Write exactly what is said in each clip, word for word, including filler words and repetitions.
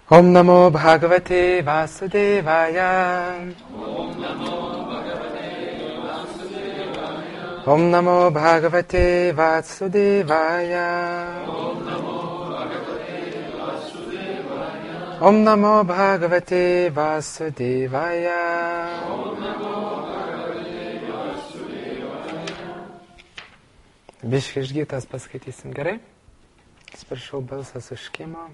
Om Namo Bhagavate Vasudevaya. Om Namo Bhagavate Vasudevaya. Om Namo Bhagavate Vasudevaya. Biškai išgytas paskaitysim, gerai? Atsiprašau, balsas užkimo.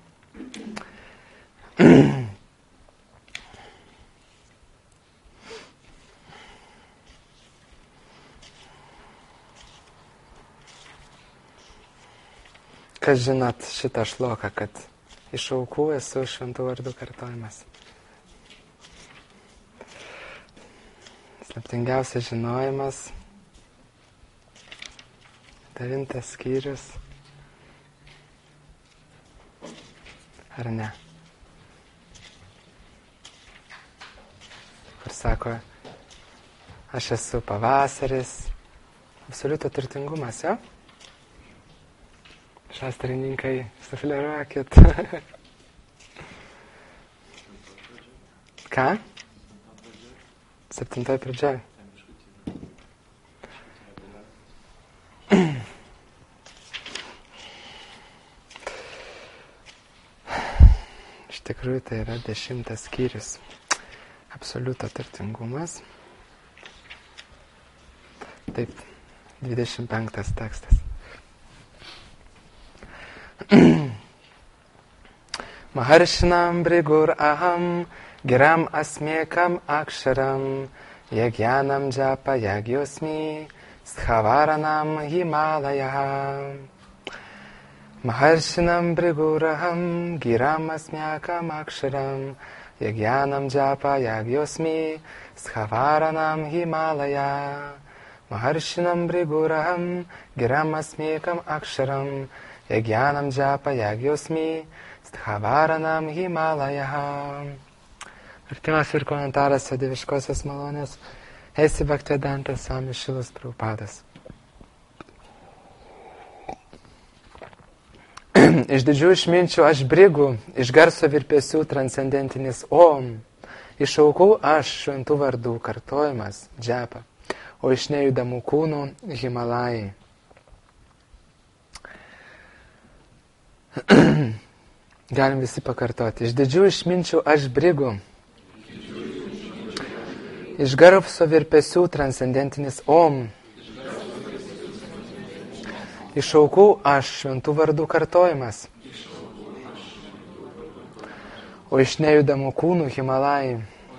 Kas žinot šitą šloką, kad iš aukų esu šventų vardų kartojimas. Slaptingiausias žinojimas, devintas skyrius. Ar ne? Kur sako, aš esu pavasaris, absoliuto turtingumas, jo? Šastrininkai, sufleruokit. Ką? Septintoj pradžioj. Iš tikrųjų tai yra dešimtas skyrius. Absoliuto turtingumas. Taip, dvidešimt penktas tekstas. Maharshinam brigur aham giram asmekam aksharam yagyanam japa yagyosmi sthavaranam himalayah. Maharshinam brigur aham giram asmekam aksharam yagyanam japa yagyosmi sthavaranam himalayah. Maharshinam brigur aham giram asmekam aksharam yagyanam japa yagyosmi sthavaranam himalayah. Vertimas ir komentaras Dieviškosios malonės Esi Bhaktivedantas Swami Šilas Prabhupadas. Iš didžių išminčių aš brigų, iš garso virpesių transcendentinis Om, iš aukų aš šventų vardų kartojimas džapa, o iš nejudamų kūnų Himalajai. Galim visi pakartoti. Iš didžių išminčių aš brigų. Iš garso virpesių transcendentinis Om. Iš aukų aš šventų vardų kartojimas. O iš nejudamų kūnų Himalajai.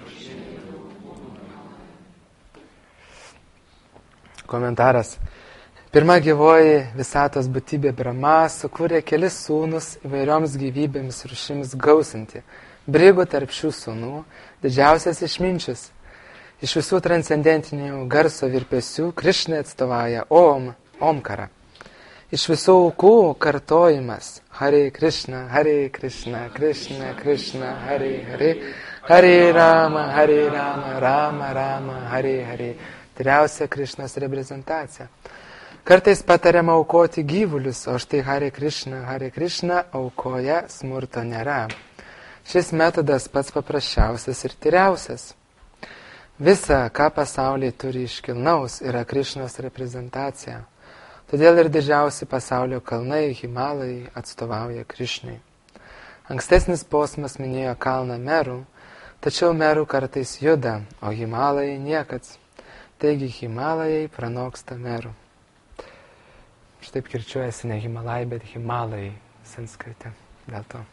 Komentaras. Pirma gyvoji visatos būtybė Brahma sukūrė kelis sūnus įvairioms gyvybėms rūšims gausinti. Brigų tarp šių sūnų didžiausias išminčius. Iš visų transcendentinių garso virpesių Krišna atstovauja Om, Omkara. Iš visų aukų kartojimas Hare Krishna, Hare Krishna, Krishna, Krishna, Hare Hare, Hare Rama, Hare Rama, Rama Rama, Hare Hare. Tyriausia Krišnos reprezentacija. Kartais patariama aukoti gyvulius, o štai Hare Krishna, Hare Krishna aukoje smurto nėra. Šis metodas pats paprasčiausias ir tyriausias. Visa, ką pasaulyje turi iškilnaus, yra Krišnos reprezentacija. Todėl ir didžiausi pasaulio kalnai Himalajai atstovauja Krišnai. Ankstesnis posmas minėjo kalną Merų, tačiau Merų kartais juda, o Himalajai niekats. Taigi Himalajai pranoksta Merų. Štaip kirčiuojasi ne Himalajai, bet Himalajai sanskrite. Dėl to.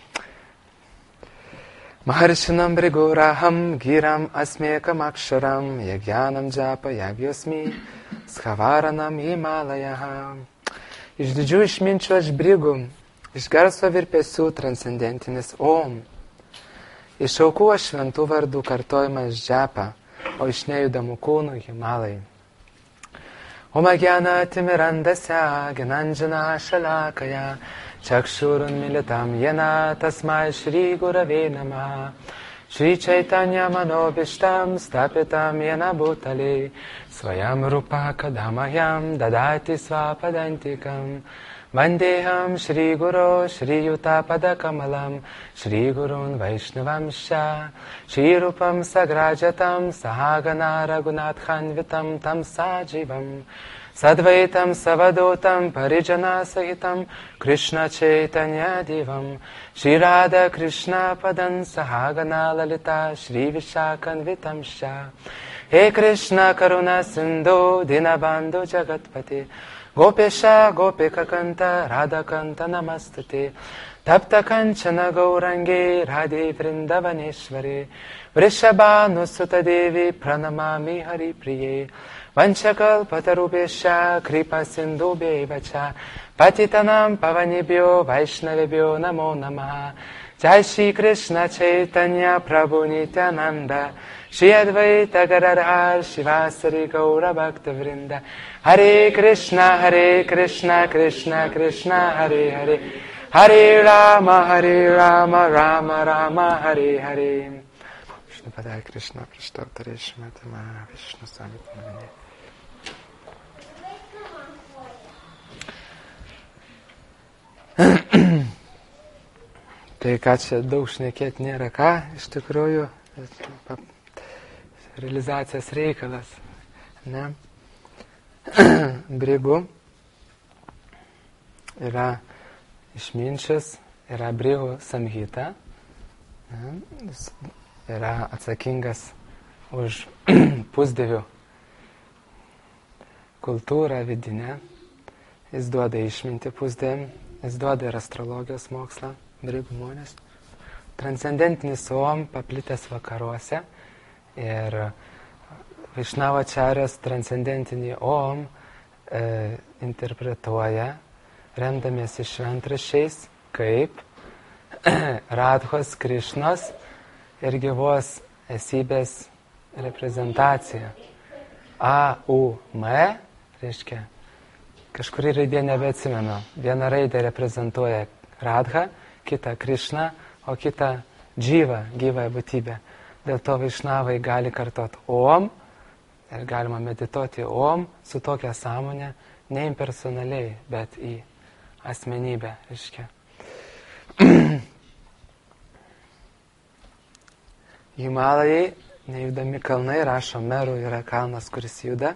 Maharshinam briguraham giram asmekam aksharam yagyanam japa yagyosmi sthavaranam himalayah. Iš didžių išminčių aš brigų, iš garso virpesių transcendentinis Om. Iš aukų aš šventų vardų kartojimas džapa, o iš nejudamų kūnų Himalajai. Om agyana timirandasya gnanjana shalakaya chakshurun militam yena tasmai Shri Gurave Namah. Shri Chaitanya Manobishtam Stapitam Yena Bhutale Swayam Rupa Kadamahyam Dadati Svapadantikam Vandeham Shri Guru Shri Yuta Pada Kamalam Shri Gurun Vaishnavam Sha Shri Rupam Sagrajatam Sahagana Raghunathan Vitam Tam Sajivam Sadvaitam Savadotam Parijana Sahitam Krishna Chaitanya Divam Shri Radha Krishna Padan Sahagana Lalita Shri Vishakan Vitam Sha He Krishna Karuna Sindhu Dinabandhu Jagatpati Gopesha Gopika Kanta Radha Kanta Namastute Tapta Kanchana Gaurangi Radhe Vrindavaneshwari Vrishabhanusuta Devi Pranamami Hari Priye Vanchakal Patarubesha Kripa Sindhu Bevacha Patitanam Pavanibhyo Vaishnavibhyo Namo Namaha Jai Shri Krishna Chaitanya Prabhu Nityananda Shri Advaita Gadadhar Shivasari Gaura Bhakta Vrinda Hare Krishna Hare Krishna Krishna Krishna Hare Hare Hare Rama Hare Rama Rama Rama Hare Hare Vishnu Padaya Krishna Prashtavtare Shrimati Maha Vishnu Samhitamani. Tai ką čia daug šnekėti nėra ką, iš tikrųjų, realizacijos reikalas, ne? Brigu yra išminčius, yra Brigų samhita, ne? Jis yra atsakingas už pusdievių kultūrą vidinę, jis duoda išmintį pusdėm, jis duoda ir astrologijos mokslą, Brigų žmonės. Transcendentinis Om paplitęs vakaruose ir Vaišnavačarės transcendentinį Om e, interpretuoja, remdamiesi šventraščiais, kaip Radhos, Krišnos ir gyvos esybės reprezentacija. A, U, M, reiškia, kažkurį raidė nebeatsimenu. Vieną raidę reprezentuoja Radha, kitą Krišną, o kitą dživą, gyvąją būtybę. Dėl to vaišnavai gali kartot Om ir galima medituoti Om su tokia sąmonė, ne impersonaliai, bet į asmenybę, reiškia. Himalajai, nejudami kalnai, rašo Meru, yra kalnas, kuris juda.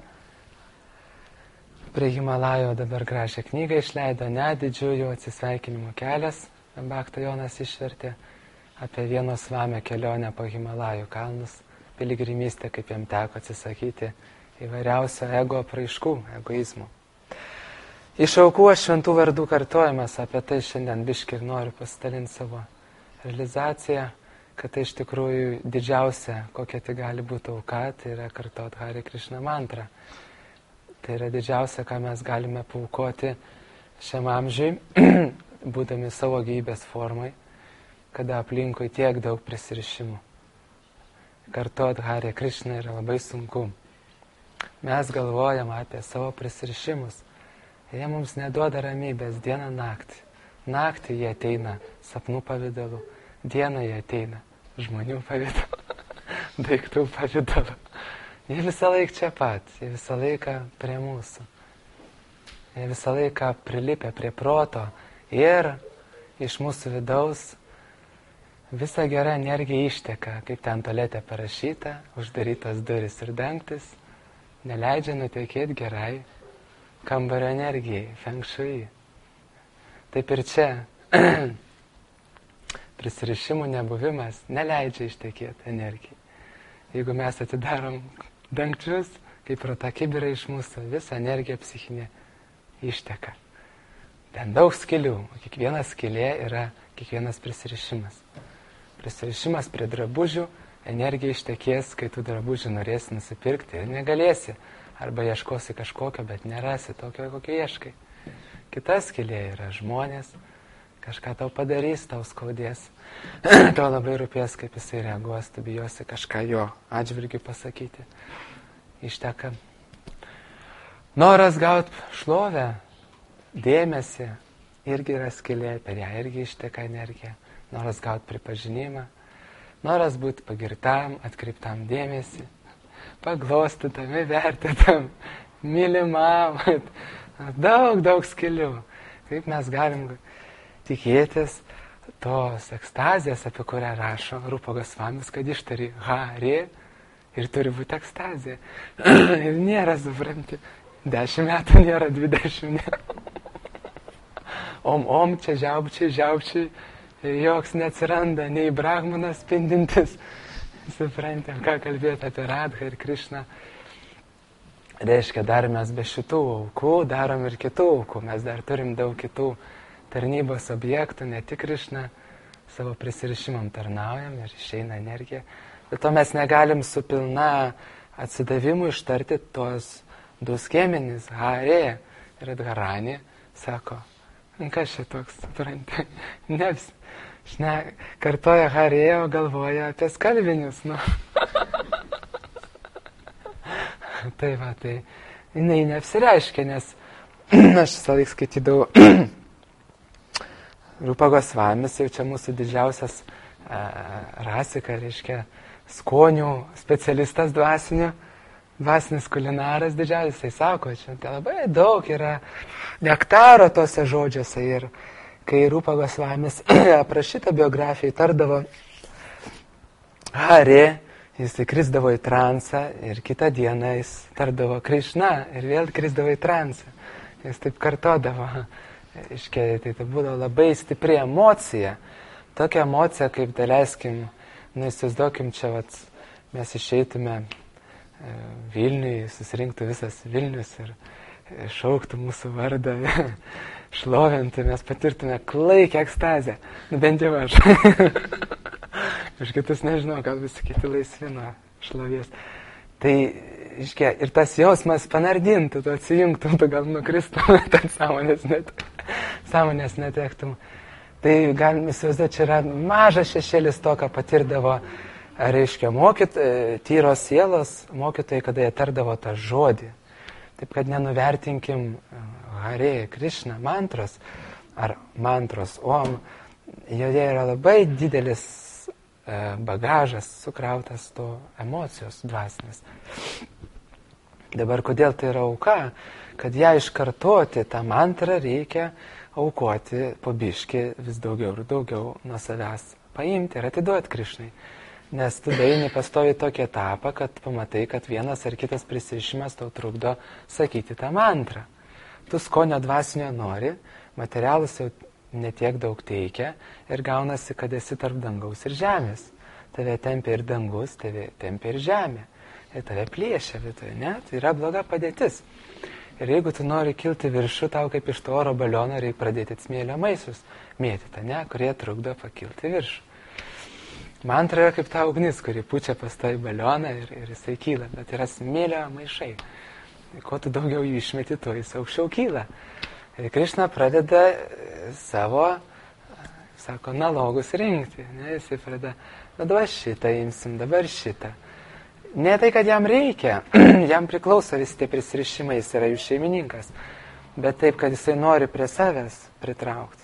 Prie Himalajo dabar gražią knygą išleido, ne didžiųjų atsisveikinimo kelias. Bhakta Jonas išvertė apie vieno svamio kelionę po Himalajų kalnus, piligrimystę, kaip jam teko atsisakyti įvairiausio ego apraiškų, egoizmų. Iš aukų šventų vardų kartojimas, apie tai šiandien biškį ir noriu pasidalinti savo realizaciją, kad tai iš tikrųjų didžiausia, kokia tai gali būti auka, tai yra kartot Hare Krishna mantrą. Tai yra didžiausia, ką mes galime paaukoti šiam amžiui, būdami savo gyvybės formai, kada aplinkui tiek daug prisirišimų. Kartot Hare Krishna yra labai sunku. Mes galvojam apie savo prisirišimus. Jie mums neduoda ramybės dieną naktį. Naktį jie ateina sapnų pavidalu, dieną jie ateina žmonių pavidalu, daiktų pavidalu. Jie visą laiką čia pat, jie visą laiką prie mūsų. Jie visą laiką prilipę prie proto ir iš mūsų vidaus visa gera energija išteka, kaip ten tualete parašyta, uždarytos duris ir dangtis, neleidžia nutekėti gerai kambario energijai, feng shui. Taip ir čia prisirišimų nebuvimas neleidžia ištekėti energijai. Jeigu mes atidarom dangčius, kaip pro tą kibirą iš mūsų, visa energija psichinė išteka. Ten daug skilių, o kiekviena skilė yra kiekvienas prisirišimas. Prisirišimas prie drabužių, energija ištekės, kai tu drabužių norėsi nusipirkti ir negalėsi. Arba ieškosi kažkokio, bet nerasi tokio, kokio ieškai. Kita skilė yra žmonės, kažką tau padarys, tau skaudės. Tau labai rūpės, kaip jisai reaguos, tu bijosi kažką jo atžvilgiu pasakyti. Išteka. Noras gauti šlovę, dėmesį, irgi yra skilė, per ją irgi išteka energija. Noras gauti pripažinimą, noras būti pagirtam, atkreiptam dėmesį, paglostytam, įvertintam, mylimam. Daug, daug skilių. Kaip mes galim tikėtis tos ekstazijos, apie kurią rašo Rūpa Gosvamis, kad ištari Hari ir turi būti ekstazija. Ir nėra, supranti, dešimt metų nėra, dvidešimt nėra. Om, om, čia žiaubčiai, žiaubčiai, joks neatsiranda, nei brahmanas spindintis. Supranti, ką kalbėti apie Radhą ir Krišną. Reiškia, dar mes be šitų aukų darom ir kitų aukų. Mes dar turim daug kitų tarnybos objektų, ne tik Krišną, savo prisirišimam tarnaujam ir išeina energija. Bet to mes negalim su pilna atsidavimu ištarti tos du skiemenys, Hare ir Adharani, sako, kas čia toks, supranti, ne vis, šne, kartoja Hare, o galvoja apie skalbinius, nu. Tai va, tai jinai neapsireiškia, nes aš visą laiką skaitydavau Rūpa Gosvamis, jau čia mūsų didžiausias a, rasika, reiškia, skonių specialistas dvasinių, dvasinis kulinaras didžiausias, jisai sako, čia tai labai daug yra nektaro tose žodžiuose ir kai Rūpa Gosvamis aprašytą biografiją tardavo Hare, jisai krisdavo į transą ir kitą dieną jis tardavo Krišna ir vėl krisdavo į transą. Jis taip kartodavo. Iškiai, tai tai būdavo labai stipri emocija. Tokia emocija, kaip daleiskim, nu, įsivaizduokim čia, vat, mes išeitume e, Vilniui, susirinktų visas Vilnius ir e, šauktų mūsų vardą, šlovintų, mes patirtume klaikę ekstazę. Nu, bent jau aš. Iš kitus nežinau, gal visi kiti laisvi nuo šlovės. Tai, iškia, ir tas jausmas panardintų, tu atsijungtum, tu gal nukristum, tad sąmonės, net, sąmonės netektum. Tai galim įsivaizduoti, čia yra mažas šešėlis to, ką patirdavo, reiškia, mokyt, tyros sielos mokytojai, kada jie tardavo tą žodį. Taip, kad nenuvertinkim Hare, Krišna, mantros ar mantros Om, joje yra labai didelis bagažas sukrautas to emocijos dvasinės. Dabar kodėl tai yra auka? Kad ją iškartoti, tą mantrą reikia aukoti po biškį vis daugiau ir daugiau nuo savęs paimti ir atiduoti Krišnai. Nes tu daini pastovi tokį etapą, kad pamatai, kad vienas ar kitas prisirišimas tau trukdo sakyti tą mantrą. Tu skonio dvasinio nori, materialus jau netiek daug teikia ir gaunasi, kad esi tarp dangaus ir žemės. Tave tempia ir dangus, tave tempia ir žemė. Ir tave plėšia vietoje, ne? Tai yra bloga padėtis. Ir jeigu tu nori kilti viršų, tau kaip iš to oro baliono reikia pradėti smėlio maisus mėtyti, ne? Kurie trukdo pakilti viršų. Mantra yra kaip ta ugnis, kuri pučia pas tą balioną ir, ir jisai kyla, bet yra smėlio maišai. Kuo tu daugiau jų išmeti, tuo jis aukščiau kyla. Ir Krišna pradeda savo, sako, analogus rinkti. Ne? Jisai pradeda, na dabar šitą imsim, dabar šitą. Ne tai, kad jam reikia, jam priklauso visi tie prisirišimai, jis yra jų šeimininkas. Bet taip, kad jisai nori prie savęs pritraukti.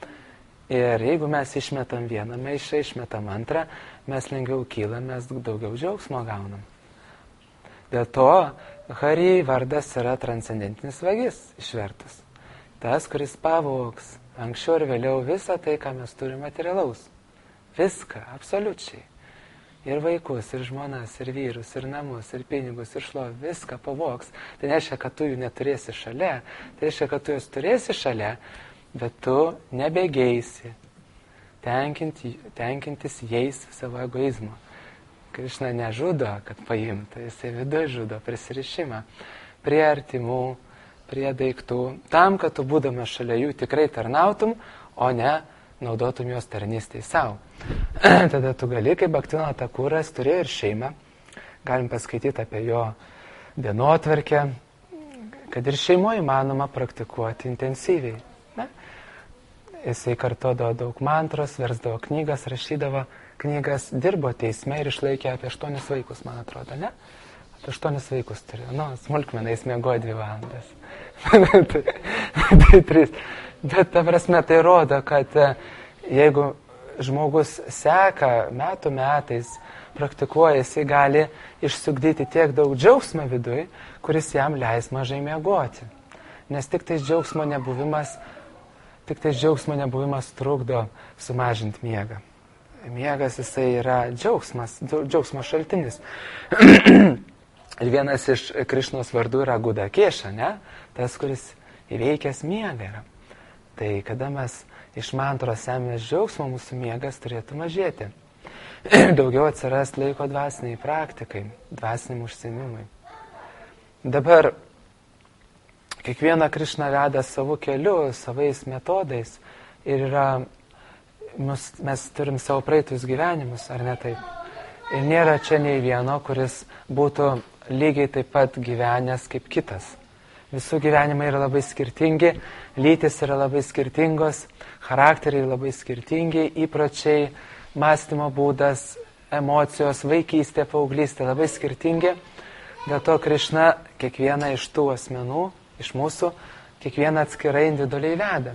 Ir jeigu mes išmetam vieną maišą, išmetam antrą, mes lengviau kylam, mes daugiau džiaugsmo gaunam. Dėl to Hari vardas yra transcendentinis vagis išvertus. Tas, kuris pavogs anksčiau ir vėliau visą tai, ką mes turime materialaus. Viską, absoliučiai. Ir vaikus, ir žmonas, ir vyrus, ir namus, ir pinigus, ir šlovę, viską pavogs. Tai nereiškia, kad tu jų neturėsi šalia, tai reiškia, kad tu juos turėsi šalia, bet tu nebegeisi tenkinti, tenkintis jais savo egoizmo. Krišna nežudo, kad paimtų, jisai viduje žudo prisirišimą prie artimų, prie daiktų, tam, kad tu būdamas šalia jų tikrai tarnautum, o ne naudotum juos tarnystai savo. Tada tu gali, kaip Bhaktivinoda Thakuras, turėjo ir šeimą, galim paskaityti apie jo dienotvarkę, kad ir šeimoje įmanoma praktikuoti intensyviai. Ne? Jisai kartodavo daug mantros, versdavo knygas, rašydavo knygas, dirbo teisme ir išlaikė apie aštuonis vaikus, man atrodo, ne? Apie aštuonis vaikus turi. Nu, smulkmenais miegojo dvi valandas. tai, tai trys. Bet ta prasme tai rodo, kad jeigu žmogus seka metų metais, praktikuoja, jisai gali išsugdyti tiek daug džiaugsmo viduj, kuris jam leis mažai miegoti. Nes tik tais džiaugsmo nebuvimas Tik tai džiaugsmo nebuvimas trukdo sumažinti miegą. Miegas jisai yra džiaugsmas, džiaugsmo šaltinis. Ir vienas iš Krišnos vardų yra Gudakėša, ne? Tas, kuris įveikęs miegą yra. Tai kada mes iš mantros semės džiaugsmo, mūsų miegas turėtų mažėti. Daugiau atsiras laiko dvasiniai praktikai, dvasiniam užsiėmimui. Dabar kiekviena Krišna veda savo keliu, savais metodais ir yra, mes, mes turim savo praeitus gyvenimus, ar ne taip? Ir nėra čia nei vieno, kuris būtų lygiai taip pat gyvenęs kaip kitas. Visų gyvenimai yra labai skirtingi, lytis yra labai skirtingos, charakteriai labai skirtingi, įpročiai, mąstymo būdas, emocijos, vaikystė, paauglystė labai skirtingi. Dėl to Krišna kiekvieną iš tų asmenų, iš mūsų, kiekvieną atskirai individualiai veda.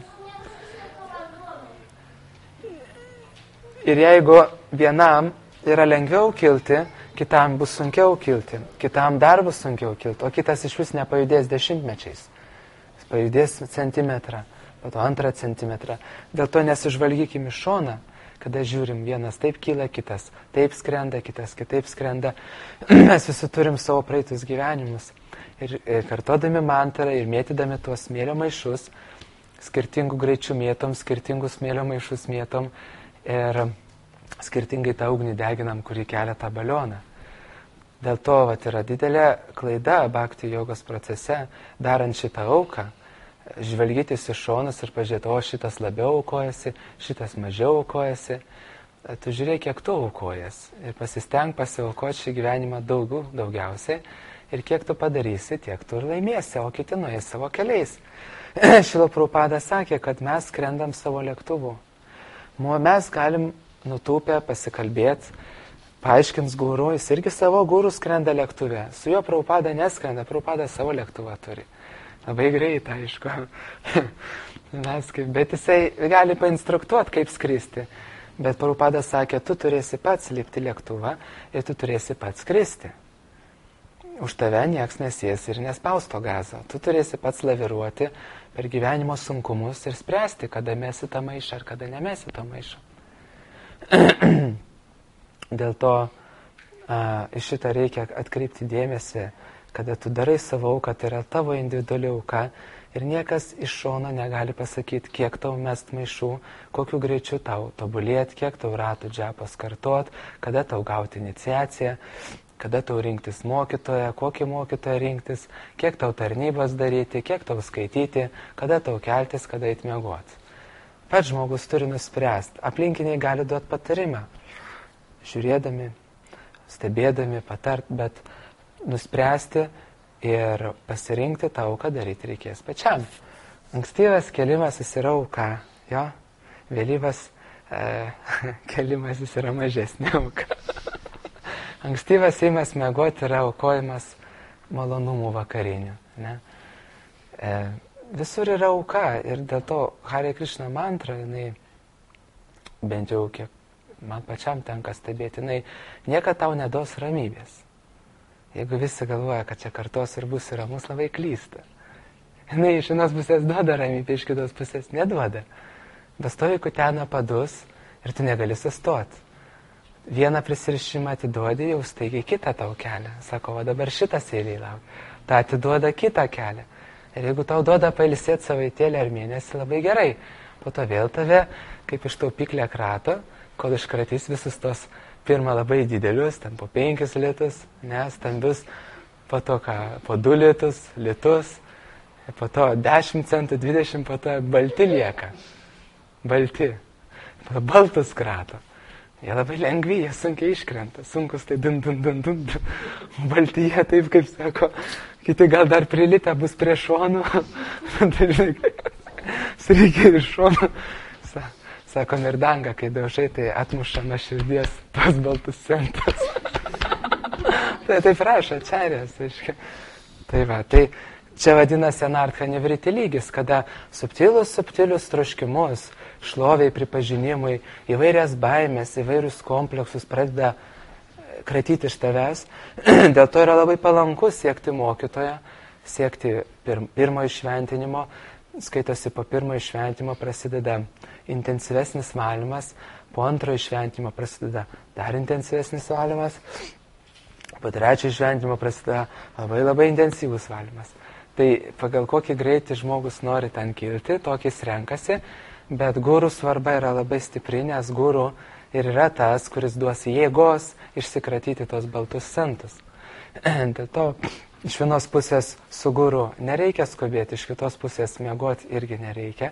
Ir jeigu vienam yra lengviau kilti, kitam bus sunkiau kilti, kitam dar bus sunkiau kilti, o kitas iš vis nepajudės dešimtmečiais. Jis pajudės centimetrą, po to antrą centimetrą. Dėl to nesižvalgykime iš šoną, kada žiūrim, vienas taip kyla, kitas taip skrenda, kitas kitaip skrenda. Mes visi turim savo praeitus gyvenimus. Ir, ir kartodami mantrą ir mėtydami tuos smėlio maišus, skirtingų greičių mėtom, skirtingus smėlio maišus mėtom ir skirtingai tą ugnį deginam, kurį kelia tą balioną. Dėl to vat, yra didelė klaida bhakti jogos procese, darant šitą auką, žvelgytis iš šonus ir pažiūrėti, o šitas labiau aukojasi, šitas mažiau aukojasi. Tu žiūrėk, kiek tu aukojas ir pasisteng pasiaukoti šį gyvenimą daugiau, daugiausiai. Ir kiek tu padarysi, tiek tu ir laimėsi, o kiti nueis savo keliais. Šrila Prabhupada sakė, kad mes skrendam savo lėktuvu. Mes galim nutūpę pasikalbėti, paaiškins guru, jis irgi savo gurų skrenda lėktuve. Su juo Prabhupada neskrenda, Prabhupada savo lėktuvą turi. Labai greit, aišku. Mes kaip, bet jisai gali painstruktuoti, kaip skristi. Bet Prabhupada sakė, tu turėsi pats lipti lėktuvą ir tu turėsi pats skristi. Už tave nieks nesės ir nespaus to gazo. Tu turėsi pats laviruoti per gyvenimo sunkumus ir spręsti, kada mesi tą maišą ar kada nemesi tą maišą. Dėl to a, iš šitą reikia atkreipti dėmesį, kada tu darai savo auką, tai yra tavo individuali auka ir niekas iš šono negali pasakyti, kiek tau mest maišų, kokiu greičiu tau tobulėti, kiek tau ratų džapas kartot, kada tau gauti iniciaciją, kada tau rinktis mokytoją, kokį mokytoją rinktis, kiek tau tarnybos daryti, kiek tau skaityti, kada tau keltis, kada eit miegoti. Pats žmogus turi nuspręsti, aplinkiniai gali duoti patarimą, žiūrėdami, stebėdami, patart, bet nuspręsti ir pasirinkti tą auką daryti reikės pačiam. Ankstyvas kelimas jis yra auka, jo, vėlyvas e, kelimas jis yra mažesnė auka. Ankstyvas ėjimas miegoti yra aukojimas malonumų vakarinių. Ne? E, visur yra auka ir dėl to Hare Krishna mantra, jinai, bent jau kiek man pačiam tenka stebėti, jinai niekad tau neduos ramybės. Jeigu visi galvoja, kad čia kartos ir bus ramus, labai klysta. Jinai iš vienos pusės duoda ramybę, iš kitos pusės neduoda. Pastovi kutena padus ir tu negali sustoti. Vieną prisirišimą atiduodi, jau staigiai kitą tau kelią. Sako, va dabar šitas eiliai lauk. Ta atiduoda kitą kelią. Ir jeigu tau duoda pailsėti savaitėlį ar mėnesį, labai gerai. Po to vėl tave, kaip iš taupyklę krato, kol iškratys visus tos pirmą labai didelius, ten po penkis litus, nes stambius, po to ką, po du litus, litus, po to dešimt centų, dvidešimt, po to balti lieka. Balti. Po to baltus krato. Jie labai lengvi, jie sunkiai iškrenta. Sunkus tai dun, dun, dun, dun, dun. Balti jie taip, kaip sako, kiti gal dar prilitę bus prie šonų. Tai žinai, reikia iš šonų. Sako, mirdanga, kai daužai, tai atmuša nuo širdies tos baltus centus. Tai taip rašo, čarės, aiškiai. Tai va, tai čia vadinasi anartha nevriti lygis, kada subtilus, subtilius troškimus, šloviai pripažinimui, įvairias baimės, įvairius kompleksus pradeda kratyti iš tavęs. Dėl to yra labai palanku siekti mokytoją, siekti pir, pirmo išventinimo, skaitosi po pirmojo šventimo prasideda intensyvesnis valymas, po antrojo šventimo prasideda dar intensyvesnis valymas, po trečiojo šventimo prasideda labai labai intensyvus valymas. Tai pagal kokį greitį žmogus nori ten kilti, tokis renkasi, bet gurų svarba yra labai stipri, nes gurų ir yra tas, kuris duos jėgos išsikratyti tos baltus centus. Dėl to iš vienos pusės su guru nereikia skubėti, iš kitos pusės miegoti irgi nereikia,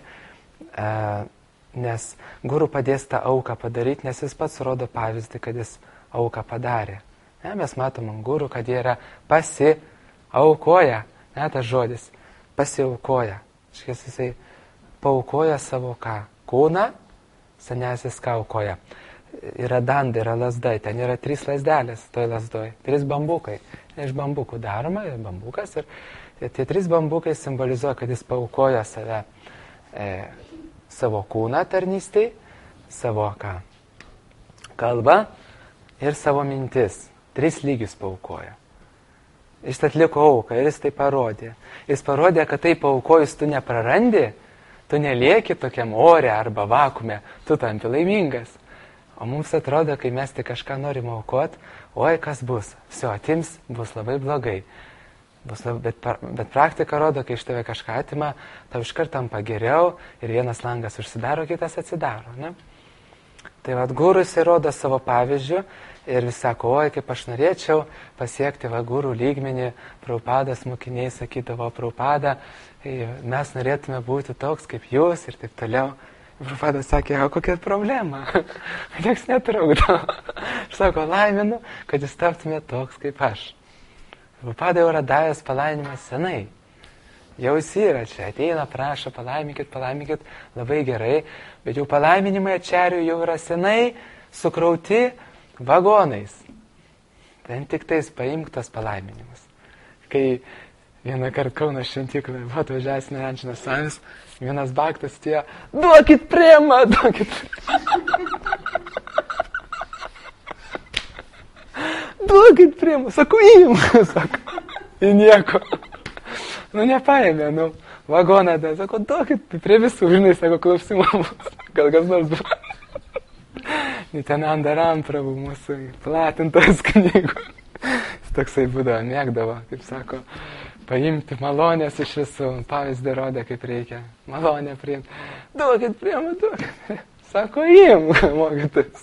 nes guru padės tą auką padaryti, nes jis pats rodo pavyzdį, kad jis auką padarė. Ne, mes matom ant guru, kad jie yra pasiaukoja, ne tas žodis, pasiaukoja. Škies jisai paaukoja savo ką? Kūną, senesis ką aukoja. Yra danda, yra lasdai, ten yra trys lasdelės toj lasdoj, trys bambukai. Iš bambukų daroma, bambukas ir tie trys bambukai simbolizuoja, kad jis paaukoja save, e, savo kūną tarnystei, savo ką? Kalbą ir savo mintis. Tris lygius paaukoja. Jis atliko auką ir jis tai parodė. Jis parodė, kad tai paaukojus tu neprarandi, tu nelieki tokiam ore arba vakume, tu tampi laimingas. O mums atrodo, kai mes tik kažką norim aukoti, oi, kas bus? Vsio, atims, bus labai blogai. Bus labai, bet, bet praktika rodo, kai iš tave kažką atima, tau iškart tampa geriau ir vienas langas užsidaro, kitas atsidaro. Ne? Tai vad gurus įrodo savo pavyzdžių ir vis sako, oi, kaip aš norėčiau pasiekti va gurų lygmenį, Prabhupadas mokiniai sakydavo, Prabhupada, mes norėtume būti toks kaip jūs ir taip toliau. Prabhupadas sakė, o kokia problema? Nieks netrukdo. Aš sako, laiminu, kad jūs taptumėte toks kaip aš. Prabhupada jau yra davęs palaiminimą senai. Jau jis yra čia, ateina, prašo, palaiminkit, palaiminkit, labai gerai, bet jau palaiminimai Ačarių jau yra senai sukrauti vagonais. Ten tik tais paimk tas palaiminimus. Kai vieną kartą Kauno šventyklą buvo atvažiavęs Nerančinas Svamis, vienas baktas tie, duokit priemą, duokit priemą. Duokit priemą, sako, im, sako, į nieko. Nu, nepaėmė, nu, vagoną, tai sako, duokit prie visų, žinai, sako, klausimams, gal kas nors buvo. Nitenandaram pravu mūsų platintas knygų. Jis toksai būdavo, mėgdavo, kaip sako, paimti malonės iš visų, pavyzdį rodė, kaip reikia, malonę priimti. Duokit priemą, duokit. Sako, im, mokytis.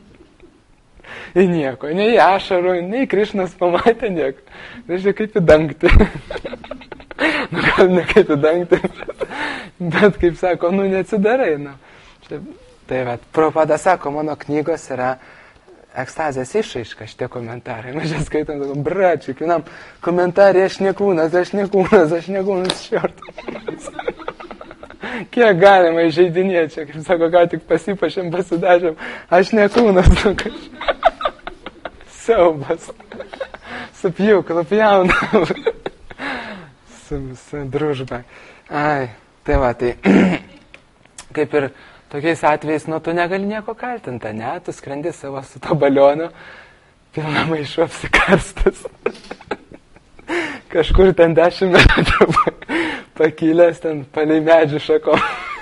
Į nieko, nei ašarų, nei Krišnas pamatė nieko. Reiškia, kaip į dangtį. Nu, gal ne kaip į dangtį, bet, kaip sako, nu, neatsidarai, nu. Tai va, Prabhupada sako, mano knygos yra ekstazės išraiška, šitie komentarai. Mes čia skaitom, sakom, bračiai, kiekvienam komentarė, aš nekūnas, aš nekūnas, aš nekūnas, šiort. Kiek galima įžeidinėti čia, kaip sako, ką tik pasipašėm, pasidažėm, aš nekūnas, nu kažkaip. Siaubas. Supjūk, lupjaunam. Su, su družba. Ai, tai va, tai kaip ir tokiais atvejais, nu, tu negali nieko kaltinti, ne? Tu skrendi savo su to balionu, pilna maišu apsikarstas. Kažkur ten dešimt metrų pakilęs, ten palei medžių šakom.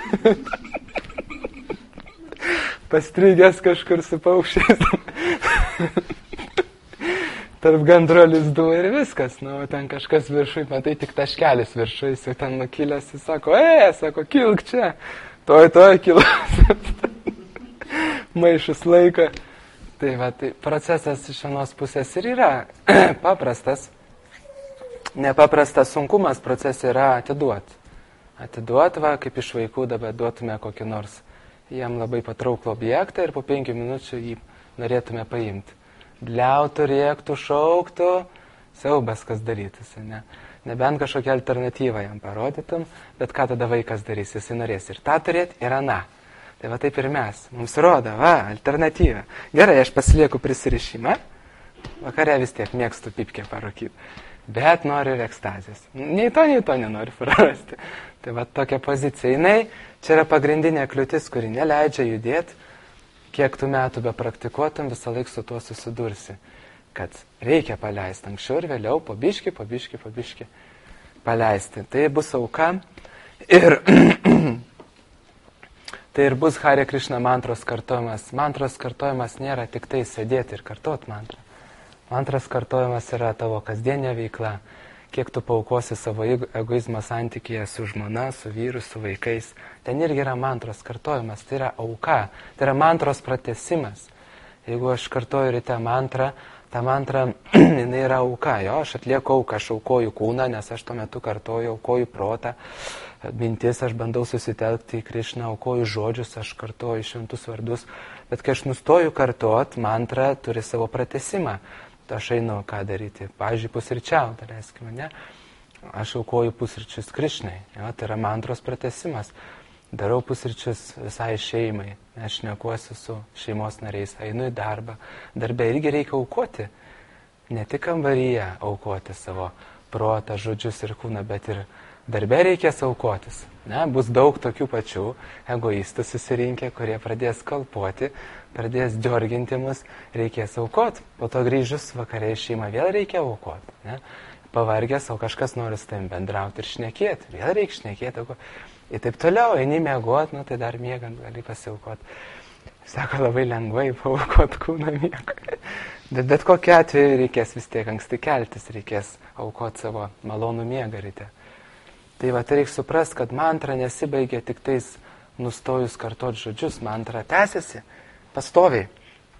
Pastrygęs kažkur su paukščiais. Tarp gandro lizdų ir viskas. Nu, ten kažkas viršui, matai, tik taškelis viršui, jis jau ten nukilęs, jis sako, e, sako, kilk čia. Toj, toj, kilas. Maišus laiko. Tai va, tai procesas iš vienos pusės ir yra paprastas. Nepaprastas sunkumas procese yra atiduoti. Atiduoti, va, kaip iš vaikų dabar duotume kokį nors jam labai patrauklų objektą ir po penkių minučių jį norėtume paimti. Bliautų, rėktų, šauktų, siaubas kas darytųsi, ne? Nebent kažkokią alternatyvą jam parodytum, bet ką tada vaikas darys, jisai norės ir tą turėti, ir aną. Tai va taip ir mes. Mums rodo, va, alternatyva. Gerai, aš pasilieku prisirišimą, vakare vis tiek mėgstu pipkę parūkyti, bet noriu ir ekstazės. Nei to, nei to nenoriu prarasti. Tai va tokia pozicija. Jinai, čia yra pagrindinė kliūtis, kuri neleidžia judėti, kiek tų metų be praktikuotum, visą laiką su tuo susidursi. Kad reikia paleisti anksčiau ir vėliau, po biškį, po biškį, po biškį paleisti. Tai bus auka Ir tai ir bus Hare Krishna mantros kartojimas. Mantros kartojimas nėra tik tai sėdėti ir kartot mantrą. Mantros kartojimas yra tavo kasdienė veikla, kiek tu paukosi savo egoizmo santykėje su žmona, su vyru, su vaikais. Ten irgi yra mantros kartojimas, tai yra auka, tai yra mantros pratesimas. Jeigu aš kartoju ryte mantrą, ta mantra, jinai yra auka, jo, aš atlieku auką, aš aukoju kūną, nes aš tuo metu kartoju, aukoju protą, mintis, aš bandau susitelkti į Krišną, aukoju žodžius, aš kartoju šventus vardus, bet kai aš nustoju kartot, mantra turi savo pratesimą. Aš einu ką daryti, pavyzdžiui, pusryčiau, tai reiškia, ne? Aš aukoju pusryčius Krišnai, jo, tai yra mantros pratesimas. Darau pusryčius visai šeimai, aš šnekuosi su šeimos nariais, einu į darbą. Darbe irgi reikia aukoti, ne tik kambaryje aukoti savo protą, žodžius ir kūną, bet ir darbe reikės aukotis. Ne? Bus daug tokių pačių egoistų susirinkę, kurie pradės kalpuoti, pradės džiorginti mus, reikės aukoti. Po to grįžus vakare į šeimą vėl reikia aukoti. Ne? Pavargęs, o kažkas nori su tavim bendrauti ir šnekėti, vėl reikia šnekėti. Ir taip toliau, eini miegot, nu tai dar miegant gali pasiaukot. Sako, labai lengvai paaukot kūną miegą. Bet bet kokiu atveju reikės vis tiek anksti keltis, reikės aukot savo malonų miegą ryte. Tai va, tai reikia suprasti, kad mantra nesibaigia tik tais nustojus kartot žodžius, mantra tęsiasi pastoviai.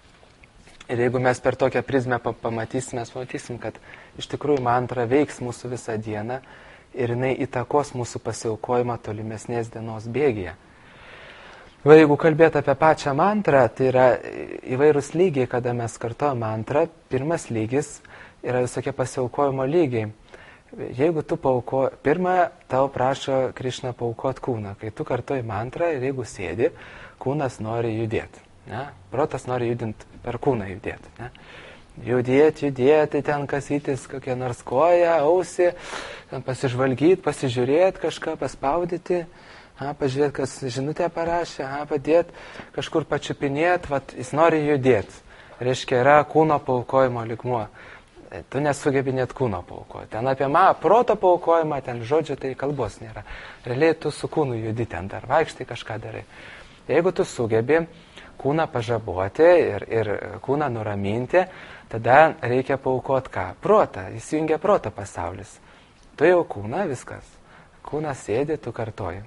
Ir jeigu mes per tokią prizmę pamatysim, mes pamatysim, kad iš tikrųjų mantra veiks mūsų visą dieną, ir jinai įtakos mūsų pasiaukojimą tolimesnės dienos bėgyje. Va, jeigu kalbėti apie pačią mantrą, tai yra įvairūs lygiai, kada mes kartuojame mantrą. Pirmas lygis yra visokie pasiaukojimo lygiai. Jeigu tu pauko, pirmą tau prašo Krišna paaukot kūną. Kai tu kartuoji mantrą ir jeigu sėdi, kūnas nori judėti. Ne? Protas nori judinti, per kūną judėti. Ne? Judėti, judėti, ten kasytis kokią nors koją, ausį, pasižvalgyti, pasižiūrėti kažką, paspaudyti, a, pažiūrėti, kas žinutę parašė, a, padėti, kažkur pačiupinėti, vat, jis nori judėti. Reiškia, yra kūno paaukojimo lygmuo. Tu nesugebi net kūno paaukoti. Ten apie ma, proto paaukojimą, ten žodžio tai kalbos nėra. Realiai tu su kūnu judi ten dar, vaikštai kažką darai. Jeigu tu sugebi kūną pažaboti ir, ir kūną nuraminti, tada reikia paaukoti ką? Protą, įsijungia proto pasaulis. Tu jau kūną, viskas. Kūnas sėdi, tu kartoji.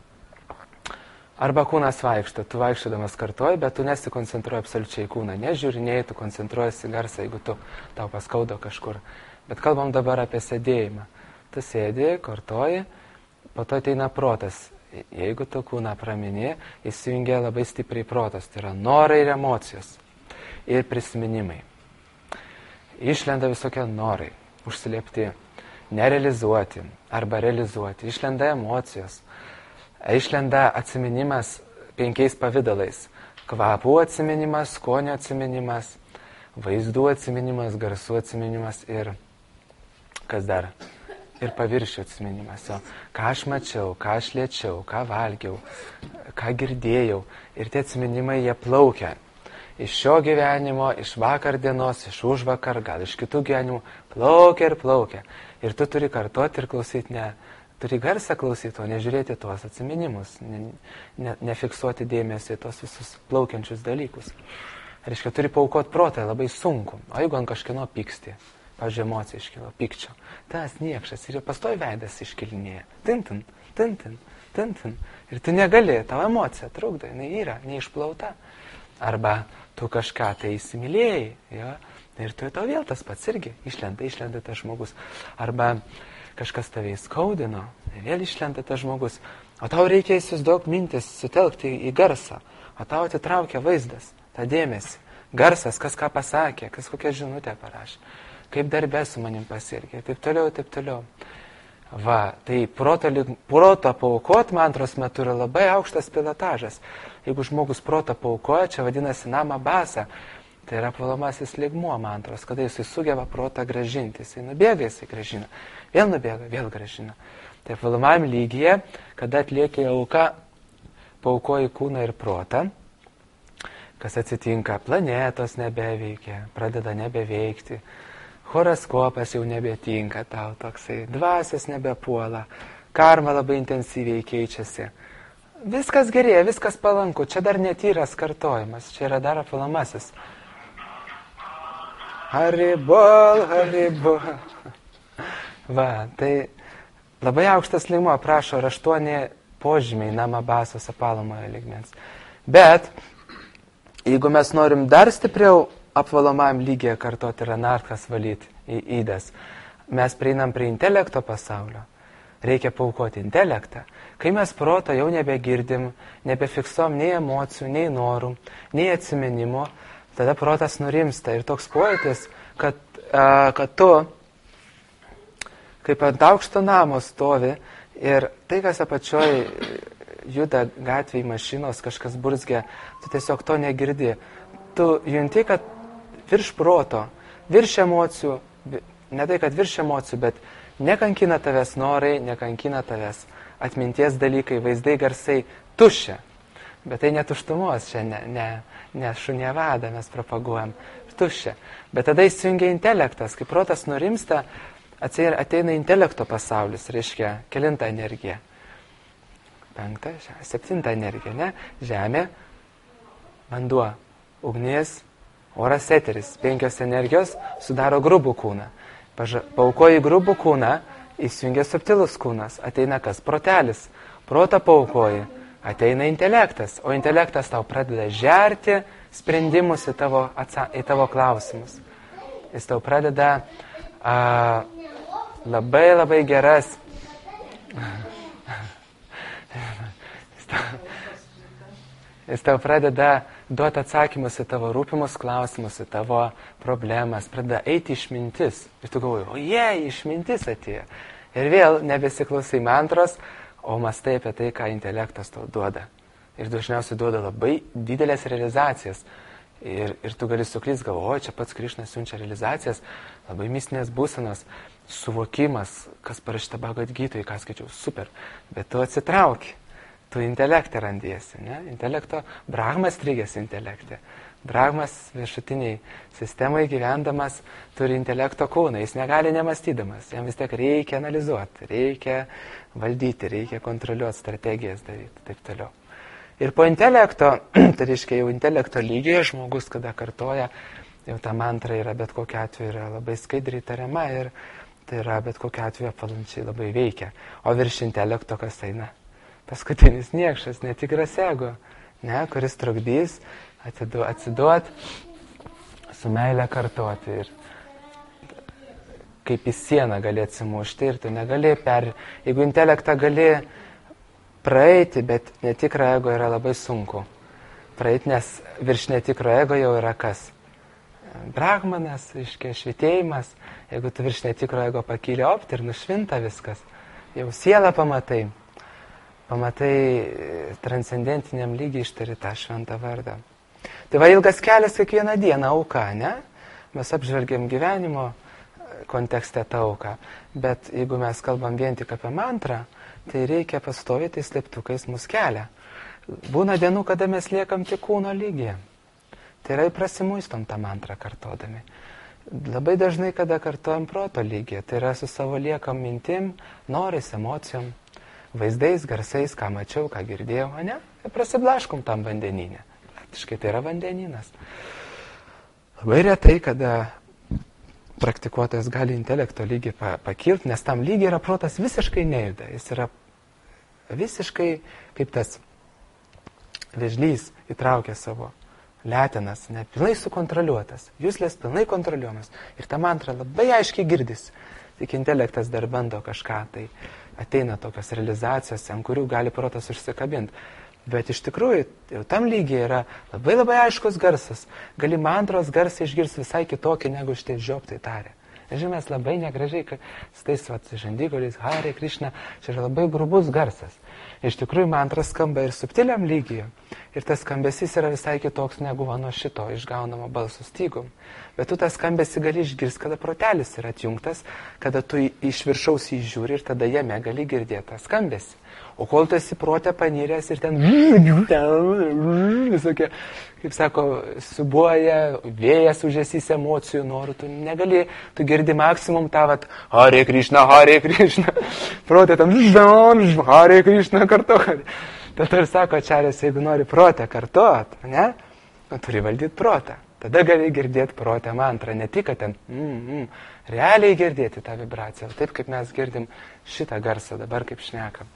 Arba kūnas vaikšto, tu vaikščiodamas kartoji, bet tu nesikoncentruoji absoliučiai į kūną. Nežiūrinėjai, tu koncentruojasi garsą, jeigu tu tau paskaudo kažkur. Bet kalbam dabar apie sėdėjimą. Tu sėdi, kartoji, po to ateina protas. Jeigu tu kūną pramini, įsijungia labai stipriai protas. Tai yra norai ir emocijos. Ir prisiminimai. Išlenda visokie norai, užslėpti, nerealizuoti arba realizuoti. Išlenda emocijos. Išlenda atsiminimas penkiais pavidalais. Kvapų atsiminimas, skonio atsiminimas, vaizdų atsiminimas, garsų atsiminimas ir kas dar? Ir paviršių atsiminimas. O, ką aš mačiau, ką aš liečiau, ką valgiau, ką girdėjau. Ir tie atsiminimai jie plaukia. Iš šio gyvenimo, iš vakar dienos, iš užvakar, gal iš kitų gyvenimų, plaukia ir plaukia. Ir tu turi kartoti ir klausyti, ne, turi garsą klausyti, o nežiūrėti tuos atsiminimus, ne, ne, nefiksuoti dėmesį į tuos visus plaukiančius dalykus. Reiškia, turi paaukoti protą, labai sunku. O jeigu ant kažkieno pyksti, pavyzdžiui, emocija iškilo, pykčio, tas niekšas ir pastovi veidas iškilinėja. Tintin, tintin, tintin. Ir tu negali, tavo emocija trukdo, jinai yra neišplauta. Arba tu kažką tai įsimylėjai, jo, ir tu tau vėl tas pats irgi išlenda, išlenda tas žmogus. Arba kažkas tave įskaudino, vėl išlenda tas žmogus. O tau reikia įsivaizduoti mintis, sutelkti į garsą, o tau atitraukia vaizdas, tą dėmesį. Garsas, kas ką pasakė, kas kokią žinutę parašė, kaip darbė su manim pasielgė, taip toliau, taip toliau. Va, tai proto, proto paaukot mantros metu yra labai aukštas pilotažas. Jeigu žmogus protą paaukoja, čia vadinasi nama basa, tai yra apvalomasis lygmuo mantros, kada jisai sugeba protą gražinti, jisai nubėga, jisai gražina, vėl nubėga, vėl gražina. Tai apvalomajam lygyje, kada atlieki auką, paaukoji kūną ir protą, kas atsitinka, planetos nebeveikia, pradeda nebeveikti, horoskopas jau nebetinka tau toksai, dvasios nebepuola, karma labai intensyviai keičiasi. Viskas gerėja, viskas palanku, čia dar netyras kartojimas, čia yra dar apvalamasis. Haribol, haribol. Va, tai labai aukštas lygmuo, prašo, ir aštuoni požymiai nama basos apvalomojo lygmens. Bet, jeigu mes norim dar stipriau apvalomam lygiai kartoti ir anarkas valyti į įdas, mes prieinam prie intelekto pasaulio. Reikia paaukoti intelektą. Kai mes proto jau nebegirdim, nebefiksuom nei emocijų, nei norų, nei atsiminimo, tada protas nurimsta. Ir toks pojūtis, kad, a, kad tu, kaip ant aukšto namo stovi ir tai, kas apačioj juda gatvėj mašinos, kažkas burzgia, tu tiesiog to negirdi. Tu junti, kad virš proto, virš emocijų, ne tai, kad virš emocijų, bet nekankina tavęs norai, nekankina tavęs atminties dalykai, vaizdai, garsai, tuščia. Bet tai netuštumos, čia ne, ne, ne šunė vada, mes propaguojam, tuščia. Bet tada įsijungia intelektas, kai protas nurimsta, ateina intelekto pasaulis, reiškia, kelinta energija. Penkta, septinta energija, ne? Žemė, vanduo, ugnis, oras, eteris. Penkios energijos sudaro grubų kūną. Paukoji grubų kūną, įsijungia subtilus kūnas, ateina kas? Protelis. Protą paukoji, ateina intelektas, o intelektas tau pradeda žerti sprendimus į tavo, atsa, į tavo klausimus. Jis tau pradeda a, labai labai geras jis tau, jis tau pradeda duoti atsakymus į tavo rūpimus klausimus, į tavo problemas, pradeda eiti išmintis. Ir tu galvoji, o jei, išmintis atėjo. Ir vėl nebesiklausai mantros, o mastai apie tai, ką intelektas tau duoda. Ir dažniausiai duoda labai didelės realizacijas. Ir, ir tu gali suklysti, galvoji, čia pats Krišnas siunčia realizacijas, labai mistinės būsenos, suvokimas, kas parašyta Bhagavad Gitoj, ką skaičiau, super. Bet tu atsitrauki. Tu intelektą randiesi, ne? Intelekto, Brahmas strigėsi intelekte. Brahmas viršutiniai sistemai gyvendamas turi intelekto kūną, jis negali nemastydamas, jam vis tiek reikia analizuoti, reikia valdyti, reikia kontroliuoti, strategijas daryti, taip toliau. Ir po intelekto, tai reiškia jau intelekto lygyje žmogus, kada kartoja, jau ta mantra yra bet kokiu atveju yra labai skaidriai tariama ir tai yra bet kokiu atveju palančiai labai veikia. O virš intelekto kas eina? Paskutinis niekšas, netikras ego, ne, kuris trukdys atidu, atsiduot, su meile kartoti. Ir kaip į sieną gali atsimušti ir tu negali per... Jeigu intelektą gali praeiti, bet netikra ego yra labai sunku. Praeiti, nes virš netikro ego jau yra kas? Brahmanas, iškia švitėjimas, jeigu tu virš netikro ego pakyli opt ir nušvinta viskas, jau sielą pamatai. Pamatai transcendentiniam lygiai ištari tą šventą vardą. Tai va ilgas kelias kiekvieną dieną auka, ne? Mes apžvelgiam gyvenimo kontekste tą auką. Bet jeigu mes kalbam vien tik apie mantrą, tai reikia pastovėti slėptukais mus kelia. Būna dienų, kada mes liekam tik kūno lygyje. Tai yra prasimuistom tą mantrą kartodami. Labai dažnai, kada kartojam proto lygyje, tai yra su savo liekam mintim, norais, emocijom, vaizdais, garsais, ką mačiau, ką girdėjau, o ne? Ir prasiblaškom tam vandeninę. Faktiškai tai yra vandeninas. Labai retai, kada praktikuotojas gali intelekto lygį pakilti, nes tam lygiai yra protas visiškai nejuda. Jis yra visiškai kaip tas vėžlys įtraukia savo letenas, ne, pilnai sukontroliuotas, jūslės pilnai kontroliuojamas. Ir ta mantra labai aiškiai girdisi. Tik intelektas dar bando kažką, tai ateina tokios realizacijos, ant kurių gali protas užsikabinti. Bet iš tikrųjų, jau tam lygiai yra labai labai aiškus garsas. Gali mantros garsą išgirsti visai kitokį, negu šitai žioptai tarė. Žinai, mes labai negražiai, su tais žandigoliais, Hare Krishna, čia yra labai grubus garsas. Iš tikrųjų, mantras skamba ir subtiliam lygyje. Ir tas skambesys yra visai kitoks negu nuo šito išgaunamo balso stygum. Bet tu tą skambesį gali išgirsti, kada protelis yra atjungtas, kada tu iš viršaus įžiūri ir tada jame gali girdėti tą skambesį. O kol tu esi protę paniręs ir ten visokie, kaip sako, subuoja, vėjas užesys emocijų, norų, tu negali, tu girdi maksimum tą, vat, Hare Krishna, Hare Krishna, protė tam, Hare Krishna kartu. Tad ir sako, Čarės, jeigu nori protę kartuot, ne, nu, turi valdyti protą. Tada gali girdėti protę mantrą, ne tik, kad ten, mm, mm, realiai girdėti tą vibraciją, taip kaip mes girdim šitą garsą, dabar kaip šnekam.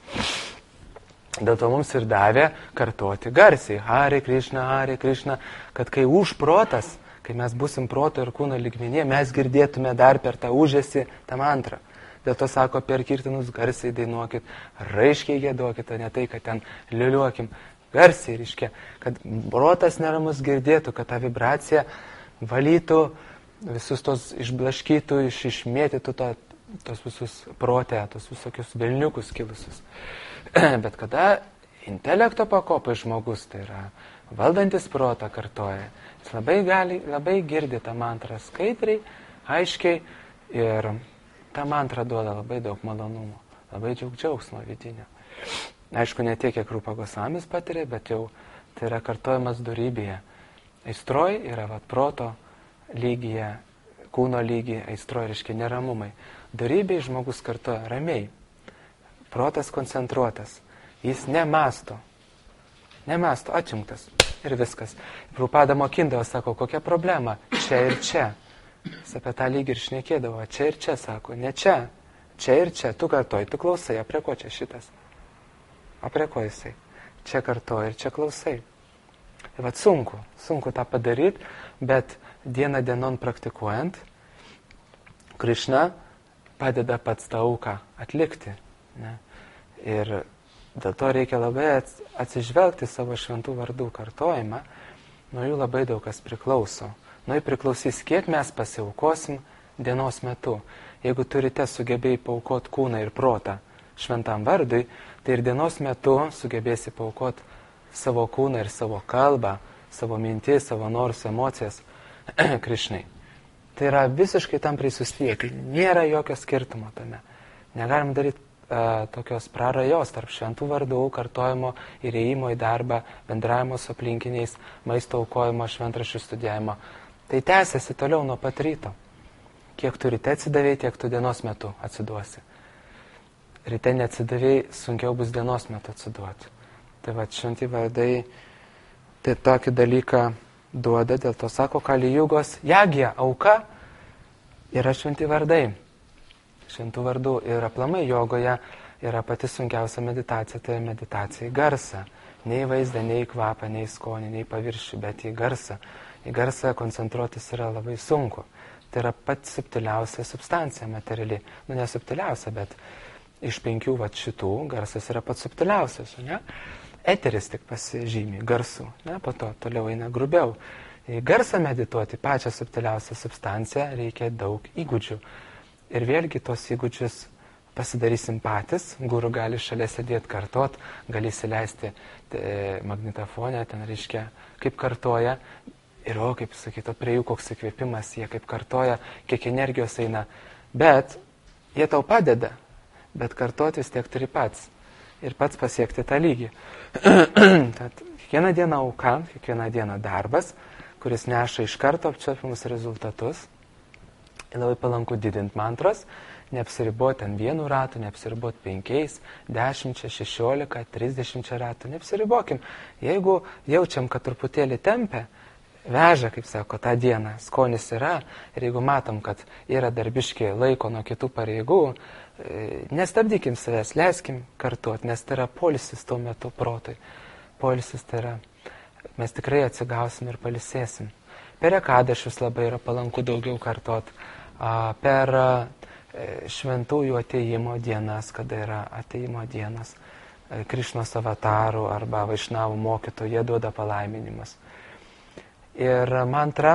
Dėl to mums ir davė kartoti garsiai, Hare Krishna, Hare Krishna, kad kai už protas, kai mes būsim proto ir kūno lygmenyje, mes girdėtume dar per tą užesį tą mantrą. Dėl to sako, per kirtinus garsiai dainuokit, raiškiai gėduokit, o ne tai, kad ten liuliuokim. Garsiai, reiškia, kad protas neramus girdėtų, kad ta vibracija valytų, visus tos išblaškytų, iš, išmėtytų to, tos visus protę, tos visokius velniukus kilusius. Bet kada intelekto pakopai žmogus, tai yra valdantis protą kartoja, jis labai gali, labai girdi tą mantrą skaidriai, aiškiai ir ta mantra duoda labai daug malonumo, labai džiaug džiaugsmo vidinio. Aišku, ne tiek, kiek Rūpa Gosamis patiria, bet jau tai yra kartojimas dorybėje. Aistroj yra vat, proto lygyje, kūno lygyje, aistroj reiškia neramumai. Dorybėje žmogus kartoja ramiai. Protas koncentruotas. Jis nemasto. Nemasto, atjungtas. Ir viskas. Rūpada mokindavo, sako, kokia problema? Čia ir čia. Jis apie tą lygį ir šnekėdavo. Čia ir čia, sako, ne čia. Čia ir čia. Tu kartoji, tu klausai, o prie ko čia šitas? O prie ko jisai? Čia kartoji ir čia klausai. Tai vat sunku, sunku tą padaryti, bet dieną dienon praktikuojant, Krišna padeda pats tą auką atlikti. Ne? Ir dėl to reikia labai atsižvelgti savo šventų vardų kartojimą, nuo jų labai daug kas priklauso. Nuo jų priklausys, kiek mes pasiaukosim dienos metu. Jeigu turite sugebėjai paaukoti kūną ir protą šventam vardui, tai ir dienos metu sugebėsi paaukoti savo kūną ir savo kalbą, savo mintis, savo norus, emocijas Krišnai. Tai yra visiškai tampriai susiję, nėra jokio skirtumo tame. Negalim daryti uh, tokios prarajos tarp šventų vardų, kartojimo, įėjimo į darbą, bendravimo su aplinkiniais, maisto aukojimo, šventraščių studijavimo. Tai tęsiasi toliau nuo pat ryto. Kiek tu ryte atsidavėjai, tiek tu dienos metu atsiduosi. Ryte neatsidavėjai, sunkiau bus dienos metu atsiduoti. Tai va, šventi vardai tai tokį dalyką duoda, dėl to sako, Kali Jugos jagija, auka yra šventi vardai. Šventų vardų ir aplamai jogoje yra pati sunkiausia meditacija, tai meditacija į garsą. Nei vaizdą, nei kvapą, nei skonį, nei paviršių, bet į garsą. Į garsą koncentruotis yra labai sunku. Tai yra pati subtiliausia substancija materiali. Nu, ne subtiliausia, bet iš penkių vat šitų garsas yra pats subtiliausias, ne? Eteris tik pasižymi garsų, ne? Po to toliau eina grubiau. Į garsą medituoti pačią subtiliausią substanciją reikia daug įgūdžių. Ir vėlgi tos įgūdžius pasidarysim patys, guru gali šalia sėdėti kartot, gali įsileisti magnetofonę, ten reiškia, kaip kartoja. Ir o, kaip sakyto, prie jų koks įkvėpimas, jie kaip kartoja, kiek energijos eina. Bet jie tau padeda. Bet kartuoti vis tiek turi pats. Ir pats pasiekti tą lygį. Tad kiekvieną dieną auka, kiekvieną dieną darbas, kuris neša iš karto apčiuopiamus rezultatus. Ir labai palanku didinti mantros, neapsiriboti ant vienų ratų, neapsiriboti penkiais, dešimčia, šešiolika, trisdešimčia ratų. Neapsiribokim. Jeigu jaučiam, kad truputėlį tempia, veža, kaip sako, tą dieną, skonis yra, ir jeigu matom, kad yra darbiški laiko nuo kitų pareigų, nestabdykim savęs, leiskim kartuot, nes tai yra polisis tuo metu protui. Polisis tai yra, mes tikrai atsigausim ir palisėsim. Per ekadašius labai yra palanku daugiau kartot, per šventųjų ateimo dienas, kada yra ateimo dienas, Krišnos avatarų arba vaišnavų mokytojų, jie duoda palaiminimus. Ir mantra,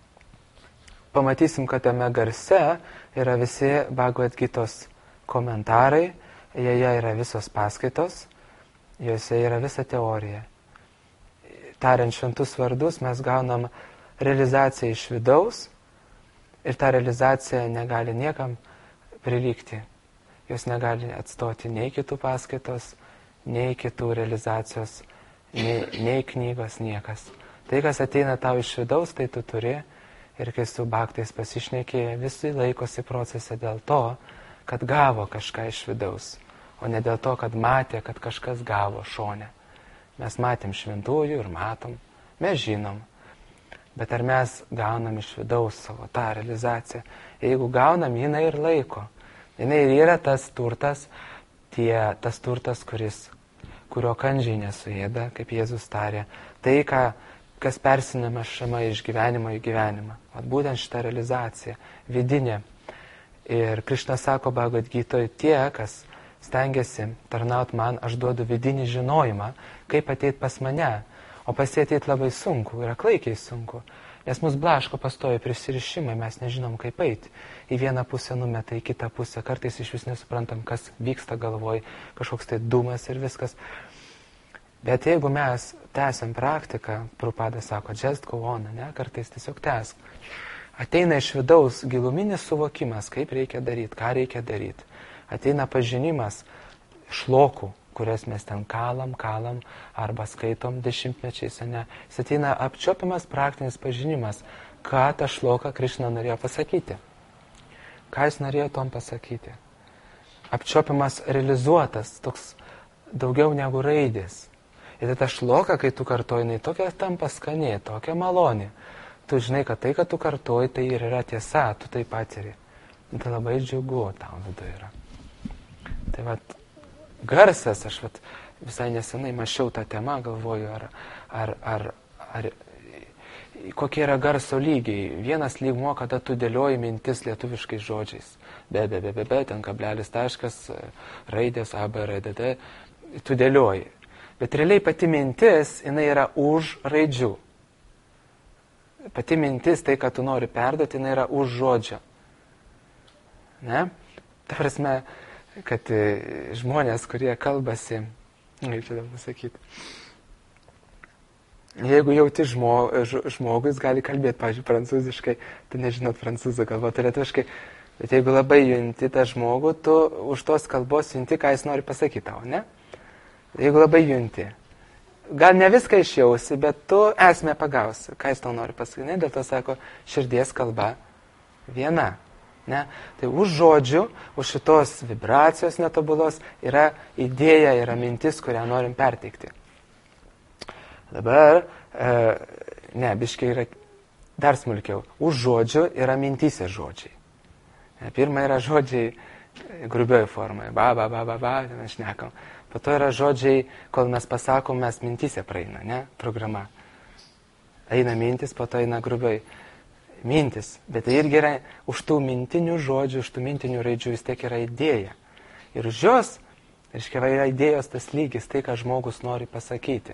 pamatysim, kad tame garse yra visi Bhagavad Gitos komentarai, joje yra visos paskaitos, jose yra visa teorija. Tariant šventus vardus, mes gaunam realizaciją iš vidaus ir ta realizacija negali niekam prilygti. Jos negali atstoti nei kitų paskaitos, nei kitų realizacijos, nei, nei knygos, niekas. Tai, kas ateina tau iš vidaus, tai tu turi. Ir kai su baktais pasišnekė, visi laikosi procese dėl to, kad gavo kažką iš vidaus, o ne dėl to, kad matė, kad kažkas gavo šone. Mes matėm šventųjų ir matom, mes žinom. Bet ar mes gaunam iš vidaus savo tą realizaciją? Jeigu gaunam, jinai ir laiko. Jinai ir yra tas turtas, tie, tas turtas, kuris, kurio kandžiai nesuėda, kaip Jėzus tarė. Tai, ką, kas persinama šama iš gyvenimo į gyvenimą. Vat būtent šitą realizaciją, vidinė. Ir Krišna sako Bhagavad Gitoj, tie, kas stengiasi tarnaut man, aš duodu vidinį žinojimą, kaip ateit pas mane. O pas jį ateit labai sunku, yra klaikiai sunku. Nes mus blaško pastoja prisirišimai, mes nežinom kaip eiti. Į vieną pusę numeta, į kitą pusę, kartais iš vis nesuprantam, kas vyksta galvoj, kažkoks tai dūmas ir viskas. Bet jeigu mes tęsiam praktiką, Prabhupada sako, just go on, ne? Kartais tiesiog tęsk. Ateina iš vidaus giluminis suvokimas, kaip reikia daryti, ką reikia daryti. Ateina pažinimas šlokų, kurias mes ten kalam, kalam arba skaitom dešimtmečiais, ne? Jis ateina apčiopiamas praktinis pažinimas, ką ta šloka Krišna norėjo pasakyti. Ką jis norėjo tom pasakyti. Apčiopiamas realizuotas, toks daugiau negu raidės. Ir ta šloka, kai tu kartoji, jinai tokia tampa skani, tokia maloni. Tu žinai, kad tai, kad tu kartoji, tai ir yra tiesa, tu tai patiri. Tai labai džiugu tau viduje yra. Tai vat, garsas, aš vat, visai nesenai mačiau tą temą, galvoju, ar, ar, ar, ar kokie yra garso lygiai. Vienas lygmuo, kada tu dėlioji mintis lietuviškais žodžiais. Be, be, be, be, be, ten kablelis taškas, raidės, A, B, R, D, D, tu dėlioji. Bet realiai pati mintis, jinai yra už raidžių. Pati mintis, tai, ką tu nori perduoti, jinai yra už žodžio. Ne? Ta prasme, kad žmonės, kurie kalbasi, kaip čia dabar pasakyti, jeigu jauti žmogų, žmogų, jis gali kalbėti, pavyzdžiui, prancūziškai, tu nežinot prancūzų kalbą, tu lietuviškai, bet jeigu labai junti tą žmogų, tu už tos kalbos junti, ką jis nori pasakyti tau, ne? Jeigu labai junti. Gal ne viską išjausi, bet tu esmę pagausi, ką jis tau nori pasakyti, ne? Dėl to sako, širdies kalba viena. Ne? Tai už žodžių, už šitos vibracijos netobulos yra idėja, yra mintis, kurią norim perteikti. Dabar, e, ne, biškai yra dar smulkiau. Už žodžių yra mintysė žodžiai. Ne, pirma yra žodžiai grubioje formoje. Ba, ba, ba, ba, ba, mes šnekam. Po to yra žodžiai, kol mes pasakom, mes mintysė praeina, ne, programa. Eina mintis, po to eina grubioj. Mintis, bet tai irgi yra už tų mintinių žodžių, už tų mintinių raidžių vis tiek yra idėja. Ir už jos, reiškia, yra idėjos tas lygis, tai, ką žmogus nori pasakyti.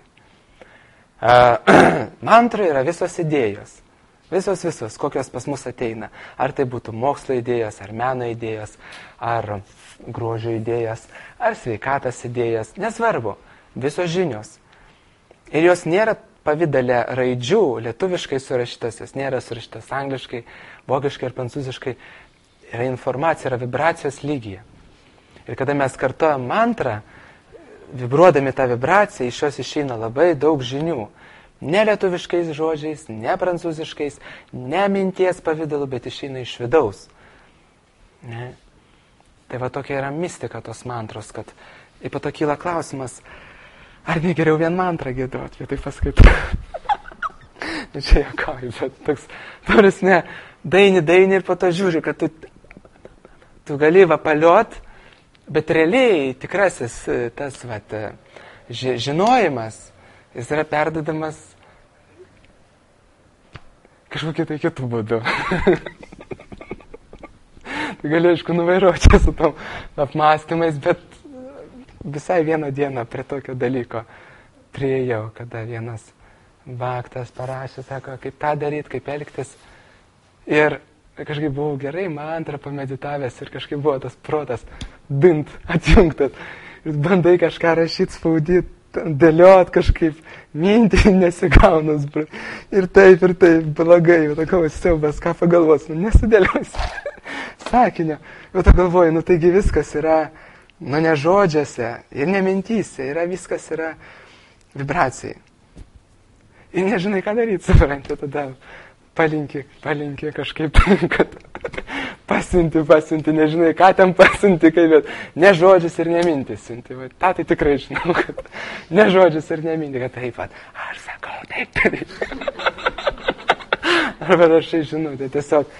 Uh, mantra yra visos idėjos. Visos, visos, kokios pas mus ateina. Ar tai būtų mokslo idėjos, ar meno idėjos, ar grožio idėjos, ar sveikatos idėjos. Nesvarbu, visos žinios. Ir jos nėra pavidalė raidžių, lietuviškai surašytas, jos nėra surašytas angliškai, vokiškai ir prancūziškai. Yra informacija, yra vibracijos lygyje. Ir kada mes kartuojam mantrą, vibruodami tą vibraciją, iš jos išeina labai daug žinių. Ne lietuviškais žodžiais, ne prancūziškais, ne minties pavidalu, bet išeina iš vidaus. Ne? Tai va tokia yra mistika tos mantros, kad ir po to kyla klausimas, ar ne geriau vien mantrą giedoti, bet tai paskaitau. Čia jokauju, bet toks, turis ne, daini, daini ir po to žiūri, kad tu, tu gali vapaliot, bet realiai tikrasis tas vat, ži, žinojimas, jis yra perduodamas kažkokiu tai kitų būdu. Tai gali, aišku, nuvairuoti čia su tom apmąstymais, bet visai vieną dieną prie tokio dalyko priėjau, kada vienas baktas parašė, sako, kaip tą daryti, kaip elgtis. Ir kažkaip buvau gerai mantrą pameditavęs ir kažkaip buvo tas protas dint atjungtas. Ir bandai kažką rašyti, spaudyti, dėliot kažkaip, mintį nesigaunas. Ir taip, ir taip, blogai, jau takau, siaubas, ką pagalvos, nu nesidėlios sakinio. Jau to galvoju, nu taigi viskas yra Nu, ne žodžiuose ir ne mintyse, yra viskas yra vibracijai. Ir nežinai, ką daryti, supranti, tada palinki, palinki kažkaip, kad pasiunti, pasiunti, nežinai, ką ten pasiunti, kaip, bet ne žodžius ir ne mintis siunti. Va, tą tai tikrai žinau, kad ne žodžius ir ne mintis, kad taip pat, aš sakau, taip, taip. Arba rašai žinutę, tiesiog.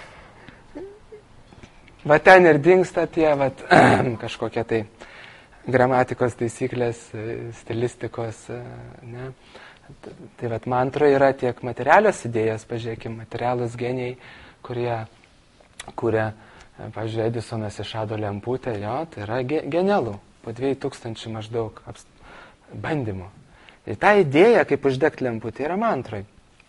Va ten ir dingsta tie, va, kažkokie tai gramatikos taisyklės, stilistikos, ne. Tai va, mantroje yra tiek materialios idėjos, pažiūrėkime, materialus genijai, kurie kuria, pavyzdžiui, Edisonas išrado lemputę, jo, tai yra ge, genialų, po dviejų tūkstančių maždaug apst, bandymų. Ir ta idėja, kaip uždegti lemputę, yra mantroj.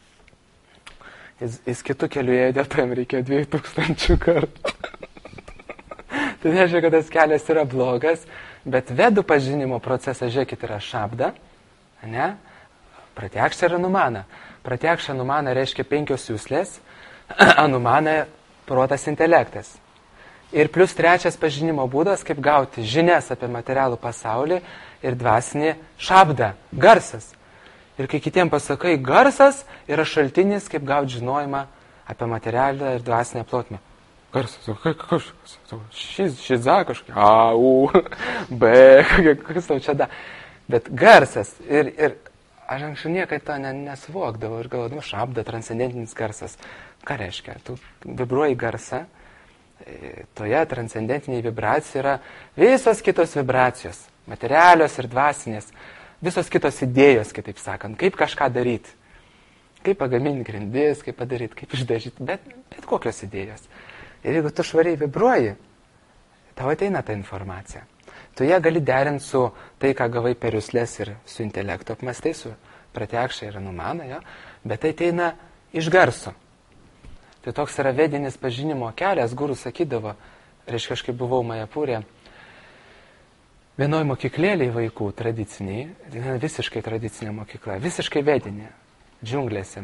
Jis, jis kitų kelių ėjo, dėl to jam reikėjo dviejų tūkstančių kartų. Tai nežiūrėk, kad tas kelias yra blogas, bet vedų pažinimo procesas, žiūrėkit, yra šabda, ne? Pratyakša ir anumana. Pratyakša anumana reiškia penkios jūslės, anumana protas intelektas. Ir plus trečias pažinimo būdas, kaip gauti žinias apie materialų pasaulį ir dvasinį šabdą, garsas. Ir kai kitiem pasakai, garsas yra šaltinis, kaip gauti žinojimą apie materialą ir dvasinę plotmę. Garsas, kažkas, šis, šiza kažkokia, a, u, b, kas tau čia da. Bet garsas ir, ir aš anksčiau niekada to nesuvokdavau ir galvodavau, nu, šabda, transcendentinis garsas. Ką reiškia? Tu vibruoji garsą, toje transcendentiniai vibracijai yra visos kitos vibracijos, materialios ir dvasinės, visos kitos idėjos, kitaip sakant, kaip kažką daryti, kaip pagaminti grindis, kaip padaryti, kaip išdažyti, bet, bet kokios idėjos. Ir jeigu tu švariai vibruoji, tau ateina ta informacija. Tu ją gali derinti su tai, ką gavai per juslės ir su intelektu apmastai, su pratyakša ir anumana, ja? Bet tai ateina iš garso. Tai toks yra vedinis pažinimo kelias, guru sakydavo, reiškia, aš kaip buvau Majapūrė, vienoj mokyklėlėj vaikų tradiciniai, visiškai tradicinė mokykla, visiškai vedinė, džiunglėse,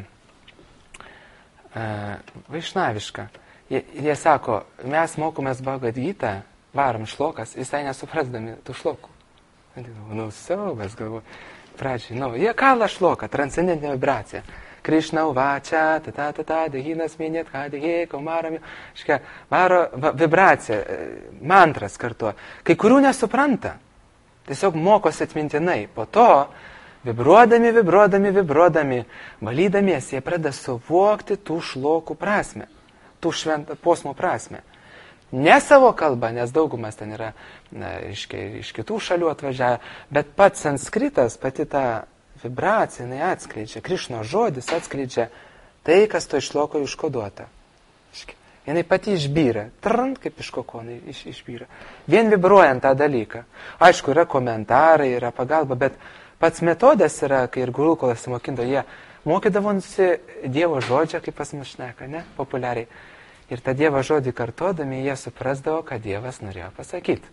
vaišnaviška. Jie, jie sako, mes mokomės Bhagavad Gita, varom šlokas, visai nesuprasdami tų šlokų. Nu, siaubas, galvoju, pradžiai, nu, jie kala šloką, transcendentinė vibracija. Krišna uvačia, ta ta ta ta, dehinas minėt, ką dehi, kaumaram, škia, varo va, vibracija, mantras kartu. Kai kurių nesupranta, tiesiog mokosi atmintinai. Po to, vibruodami, vibruodami, vibruodami, valydamiesi, jie pradeda suvokti tų šlokų prasme. Tų šventą posmų prasme. Ne savo kalbą, nes daugumas ten yra na, iš, iš kitų šalių atvažiavę, bet pats sanskritas, pati ta vibracija, jinai atskleidžia, Krišno žodis atskleidžia tai, kas to išloko užkoduota. Jinai pati išbyra, trant kaip iš kokonai iš, išbyra. Vien vibruojant tą dalyką. Aišku, yra komentarai, yra pagalba, bet pats metodas yra, kai ir Gurukulas mokindo, jie mokydavosi Dievo žodžio, kaip pas mus šneka, ne, populiariai. Ir tą Dievo žodį kartodami, jie suprasdavo, ką Dievas norėjo pasakyti.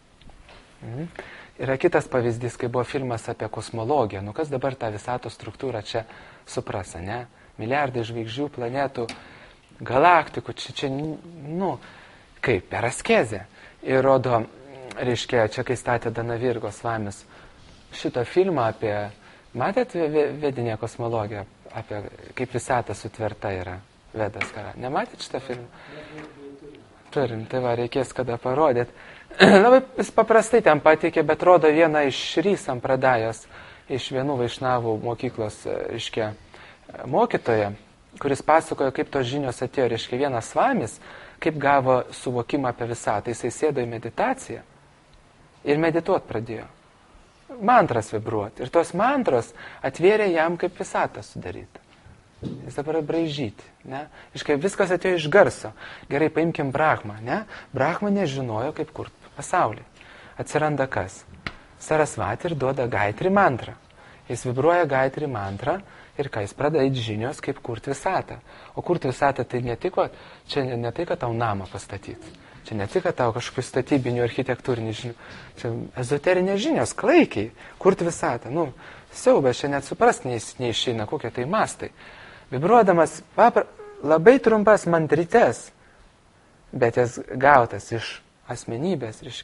Mhm. Yra kitas pavyzdys, kai buvo filmas apie kosmologiją. Nu, kas dabar tą visatos struktūrą čia suprasa, ne? Milijardai žvaigždžių, planetų, galaktikų, čia, čia, nu, kaip, per askezę. Ir rodo, reiškia, čia kai statė Danavirgo Svamis šitą filmą apie, matėt vedinę kosmologiją, apie kaip visata sutverta yra, Vedas kara. Nematėt šitą filmą? Turim, tai va, reikės kada parodėt. Labai paprastai ten pateikė, bet rodo vieną iš Rysam Pradajos, iš vienų Vaišnavų mokyklos, reiškia, mokytoja, kuris pasakojo, kaip tos žinios atėjo, reiškia, vienas Svamis, kaip gavo suvokimą apie visatą. Jisai sėdo į meditaciją ir medituot pradėjo. Mantras vibruoti. Ir tos mantros atvėrė jam, kaip visatą sudaryti. Jis dabar braižyti, ne? Iškai viskas atėjo iš garso. Gerai, paimkim Brahmą, ne? Brahma nežinojo, kaip kurti pasaulį. Atsiranda kas? Sarasvati ir duoda Gayatri mantrą. Jis vibruoja Gayatri mantrą ir ką jis pradeda eiti žinios, kaip kurti visatą. O kurti visatą tai ne tik, čia ne tai, kad tau namą pastatyti. Čia ne tik, kad tau kažkokių statybinių, architektūrinių žinių. Čia ezoterinės žinios, klaikiai, kurti visatą. Nu, siaubas, čia net suprast neišeina, kokie tai mastai. Vibruodamas papra, labai trumpas mantrytes, bet jas gautas iš asmenybės, reiškia,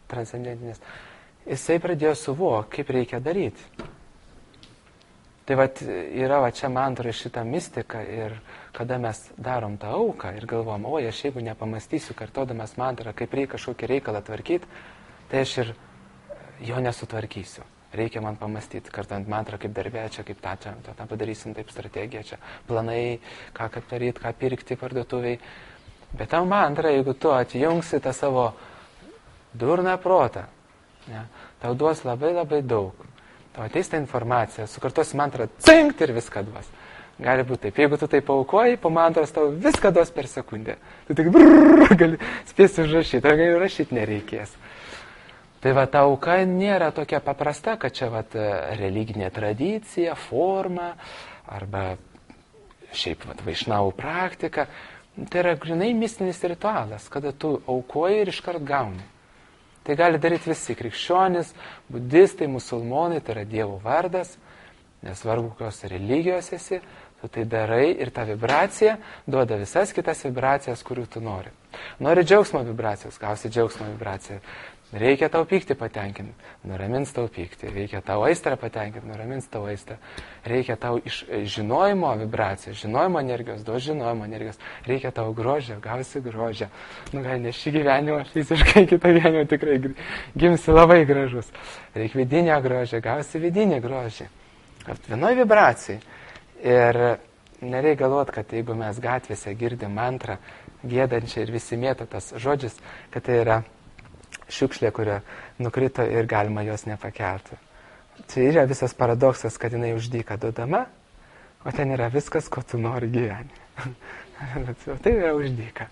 transcendentinis, jisai pradėjo suvokti, kaip reikia daryti. Tai vat, yra va čia mantra šita mistika ir kada mes darom tą auką ir galvom, oi, aš jeigu nepamastysiu, kartodamas mantrą, kaip reikia kažkokį reikalą tvarkyti, tai aš ir jo nesutvarkysiu. Reikia man pamastyti, kartant mantrą kaip darbė, čia kaip tą, čia, tą, tą padarysim, taip strategiją, čia planai, ką kaip daryti, ką pirkti parduotuviai. Bet tau mantra, jeigu tu atjungsi tą savo durną protą, ne, tau duos labai labai daug. Tau ateis tą informaciją, sukartosi mantrą, cinkt ir viską duos. Gali būti taip. Jeigu tu tai paaukoji, po mantros tau viską duos per sekundę. Tu tik brrrr, gali spėsi užrašyti, ar gali rašyti nereikės. Tai va, ta auka nėra tokia paprasta, kad čia va, religinė tradicija, forma, arba šiaip va, vaišnavų praktika. Tai yra grinai mistinis ritualas, kada tu aukoji ir iškart gauni. Tai gali daryti visi krikščionys, budistai, musulmonai, tai yra Dievo vardas, nesvarbu, kokios religijos esi, tu tai darai ir ta vibracija duoda visas kitas vibracijas, kurių tu nori. Nori džiaugsmo vibracijos, gausi džiaugsmo vibraciją. Reikia tau pyktį patenkinti, nuramins tau pyktį. Reikia tau aistrą patenkinti, nuramins tau aistrą. Reikia tau iš žinojimo vibracijos, žinojimo energijos, duos žinojimo energijos. Reikia tau grožio, gausi grožio. Nu, gal ne šį gyvenimą, fiziškai kitą gyvenimą tikrai gimsi labai gražus. Reikia vidinio grožio, gausi vidinį grožį. Vienoj vibracijai. Ir nereikia galvoti, kad jeigu mes gatvėse girdim mantrą, gėdančią ir visi mėto tas žodžius, kad tai yra šiukšlė, kurio nukrito ir galima jos nepakelti. Čia yra visas paradoksas, kad jinai už dyką duodama, o ten yra viskas, ko tu nori gyvenime. O tai yra už dyką.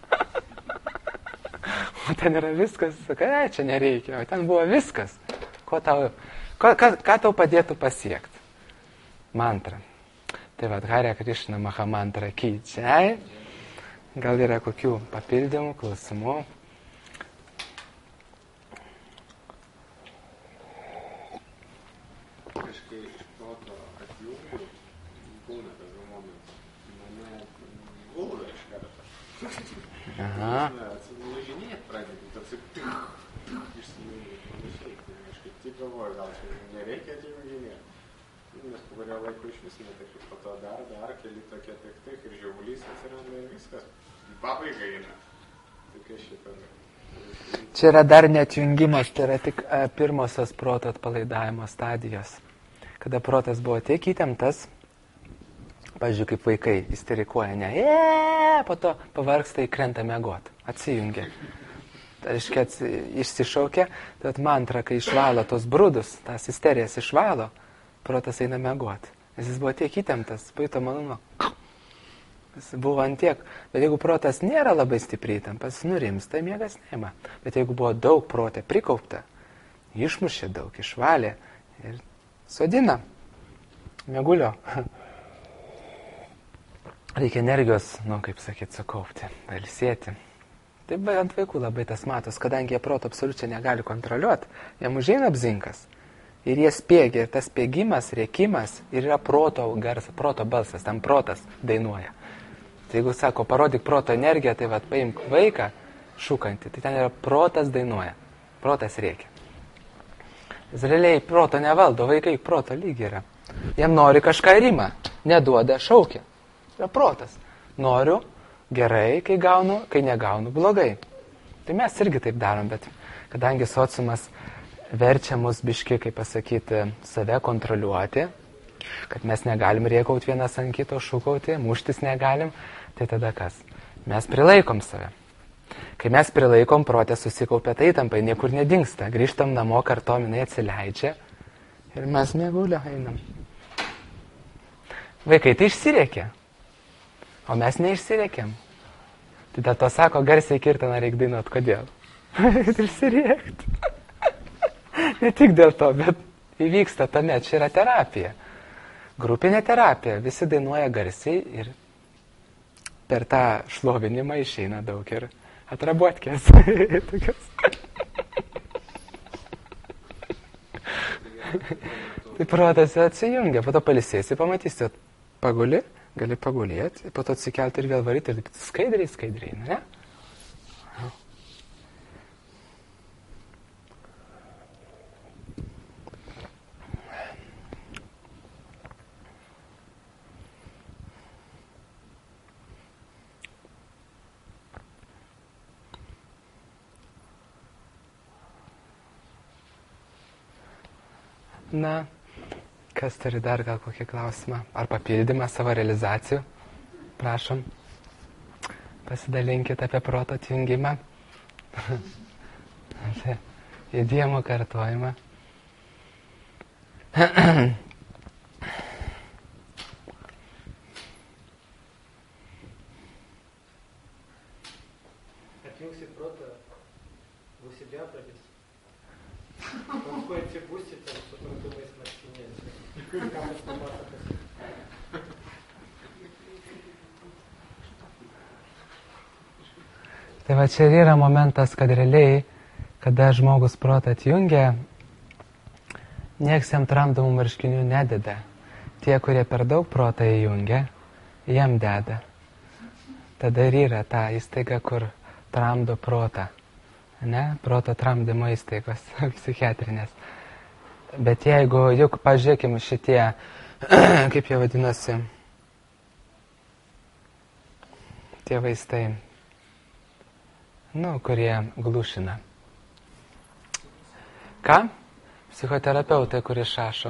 O ten yra viskas, sakai, ne, čia nereikia, o ten buvo viskas, ko tau, ko, ką, ką tau padėtų pasiekti. Mantra. Tai vad, Hare Krishna Maha Mantra Ki Jai. Gal yra kokių papildymų, klausimų? Aha. Atsilūžinėt pradėti, toksai išsilūžinėt panašiai. Aš kaip tik galvoju, gal čia nereikia atsilūžinėt. Nes po kurio laiko iš vis netaip, po to dar, dar keli tokie tik tik ir žiaulys atsiranda ir viskas. Į pabaigą eina. Tokia šitą. Čia yra dar neatjungimas, tai yra tik a, pirmosios proto atpalaidavimo stadijos. Kada protas buvo tiek įtemptas, pavyzdžiui, kaip vaikai isterikuoja, ne, eee, po to pavargsta įkrenta miegot, atsijungia. Tai reiškia, išsišaukia, tad mantra, kai išvalo tos brudus, tas isterijas išvalo, protas eina miegot. Nes jis buvo tiek įtemptas, pajuto malonu. Jis buvo ant tiek. Bet jeigu protas nėra labai stipriai įtampas, nurims, tai miegas neima. Bet jeigu buvo daug protė prikaupta, išmušė daug, išvalė ir sodina miegulio. Reikia energijos, nu, kaip sakyt, sukaupti, pailsėti. Taip, ant vaikų labai tas matos, kadangi jie proto absoliučiai negali kontroliuoti, jam užeina bzinkas. Ir jie spėgia, ir tas spėgimas, rėkimas, ir yra proto garsas, proto balsas, tam protas dainuoja. Tai jeigu sako, parodyk proto energiją, tai vat paimk vaiką šūkantį, tai ten yra protas dainuoja, protas rėkia. Jis realiai proto nevaldo, vaikai proto lygiai yra. Jam nori kažką rima, neduoda, šaukia. Yra protas. Noriu gerai, kai gaunu, kai negaunu blogai. Tai mes irgi taip darom, bet kadangi sociumas verčia mus biški, kaip pasakyti, save kontroliuoti, kad mes negalim rėkauti vienas ant kito, šūkauti, muštis negalim, tai tada kas? Mes prilaikom save. Kai mes prilaikom, protė susikaupia tai tampai, niekur nedingsta. Grįžtam namo, kartom jinai atsileidžia ir mes miegulio einam. Vaikai tai išsirėkė. O mes neišsirėkėm. Tai dėl to sako, garsiai kirtaną reik dainuot. Kodėl? Išsirėkt. Ne tik dėl to, bet įvyksta tame, čia yra terapija. Grupinė terapija. Visi dainuoja garsiai ir per tą šlovinimą išeina daug ir atrabuotkės. Tai protas atsijungia, po to palisėsi, pamatysi, paguli. Gali pagulėti, po to atsikelti ir vėl varyti ir skaidriai, skaidriai, ne? Na, kas turi dar gal kokį klausimą? Ar papildymą savo realizacijų? Prašom. Pasidalinkit apie proto atjungimą. Apie judėjimo kartojimą. Atjungsi protą, būsi beprotis. Paskui atsibusi ten su trumpumais marškinėliais. Ką mes papasakosim? Tai va čia ir yra momentas, kad realiai, kada žmogus protą atjungia, nieks jam tramdomų marškinių nededa. Tie, kurie per daug protą įjungia, jam deda. Tada ir yra ta įstaiga, kur tramdo protą. Ne? Proto tramdymo įstaigos psichiatrinės. Bet jeigu, juk pažiūrėkim šitie, kaip jie vadinosi, tie vaistai, nu, kurie glušina. Ką? Psichoterapeutai, kurie šašo.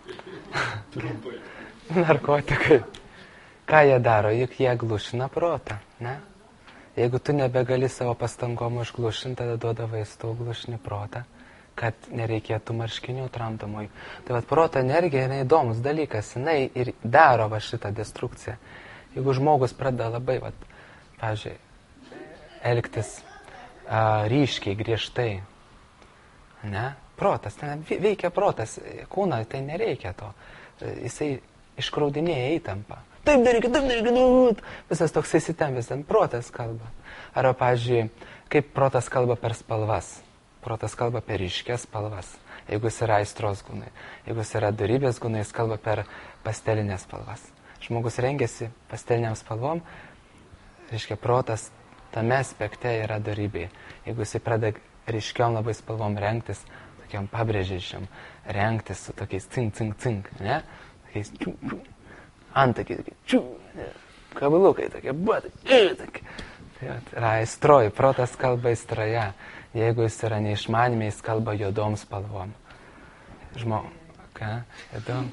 Narkotikai. Ką jie daro? Juk jie glušina protą, ne? Jeigu tu nebegali savo pastangom užglušinti, tada duoda vaistų glušini protą, kad nereikėtų marškinių tramdomui. Tai vat proto energija yra įdomus dalykas, jinai ir daro va šitą destrukciją. Jeigu žmogus pradeda labai, vat, pavyzdžiui, elgtis a, ryškiai, griežtai, ne? Protas, ten veikia protas, kūną tai nereikia to. Jisai iškraudinėja įtampą. Taip darykit, taip darykit, visas toks įsitempęs, ten protas kalba. Arba, pavyzdžiui, kaip protas kalba per spalvas. Protas kalba per ryškias spalvas. Jeigu jis yra aistros gūnai. Jeigu jis yra dorybės gūnai, jis kalba per pastelinės spalvas. Žmogus rengiasi pasteliniam spalvom, reiškia, protas tame aspekte yra dorybė. Jeigu jis pradeda ryškiom labai spalvom rengtis, tokiam pabrėžišiam, rengtis su tokiais cink, cink, cink, ne? Tokiais čiu, čiu. Antakiai, tokie, čiū, kabilukai, tokie, batai, tokie. Tai yra aistroji, protas kalba aistroje. Jeigu jis yra neišmanime, jis kalba juodom spalvom. Žmogų, ką? Juodom.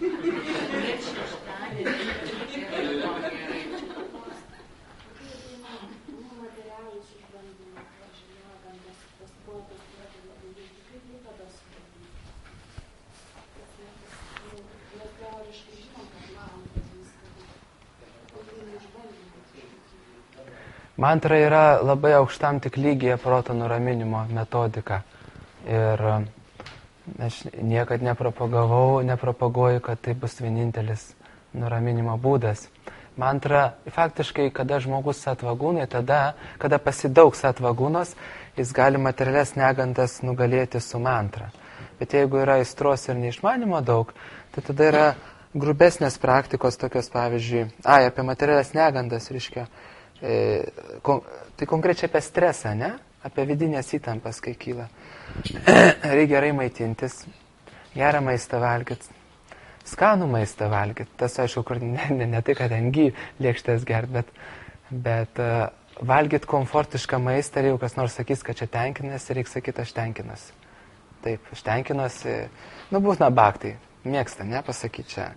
Mantra yra labai aukštam tik lygyje proto nuraminimo metodika. Ir aš niekad nepropagavau, nepropaguoju, kad tai bus vienintelis nuraminimo būdas. Mantra, faktiškai, kada žmogus satvagūnai, tada, kada pasidaug satvagūnos, jis gali materialias negandas nugalėti su mantra. Bet jeigu yra aistros ir neišmanimo daug, tai tada yra grubesnės praktikos, tokios pavyzdžiui, ai, apie materialias negandas, reiškia, E, kon, tai konkrečiai apie stresą, ne? Apie vidinės įtampas, kai kyla. Reikia gerai maitintis, gerą maistą valgyt, skanų maistą valgyt. Tas, aišku, kur ne, ne, ne tai, kad engy lėkštės gert, bet, bet uh, valgyt komfortišką maistą ir jau kas nors sakys, kad čia tenkinasi, reikia sakyti, aš tenkinuosi. Taip, aš tenkinuosi, nu, būtina baktai, mėgstam, ne, pasakyti čia.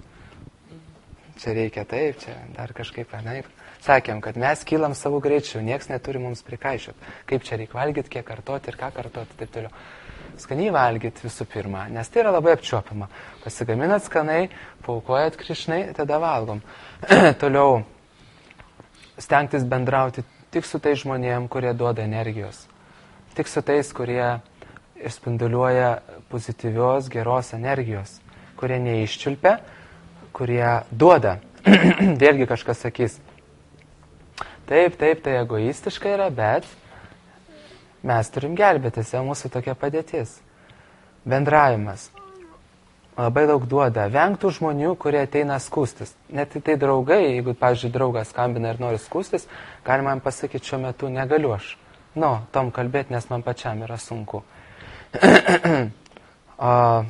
Čia reikia taip, čia dar kažkaip, ne. Sakėm, kad mes kylam savo greičiu, nieks neturi mums prikaišioti. Kaip čia reikia valgyti, kiek kartoti ir ką kartoti, taip toliau. Skaniai valgyti visų pirma, nes tai yra labai apčiuopama. Pasigaminat skanai, paukojat krišnai, tada valgom. Toliau stengtis bendrauti tik su tais žmonėm, kurie duoda energijos. Tik su tais, kurie išspinduliuoja pozityvios, geros energijos. Kurie neiščiulpia, kurie duoda. Vėlgi kažkas sakys. Taip, taip, tai egoistiška yra, bet mes turim gelbėtis, jau mūsų tokia padėtis. Bendravimas labai daug duoda. Vengtų žmonių, kurie ateina skūstis. Net tai draugai, jeigu, pavyzdžiui, draugas skambina ir nori skūstis, galima jam pasakyti, šiuo metu negaliu aš. Nu, tom kalbėti, nes man pačiam yra sunku. o,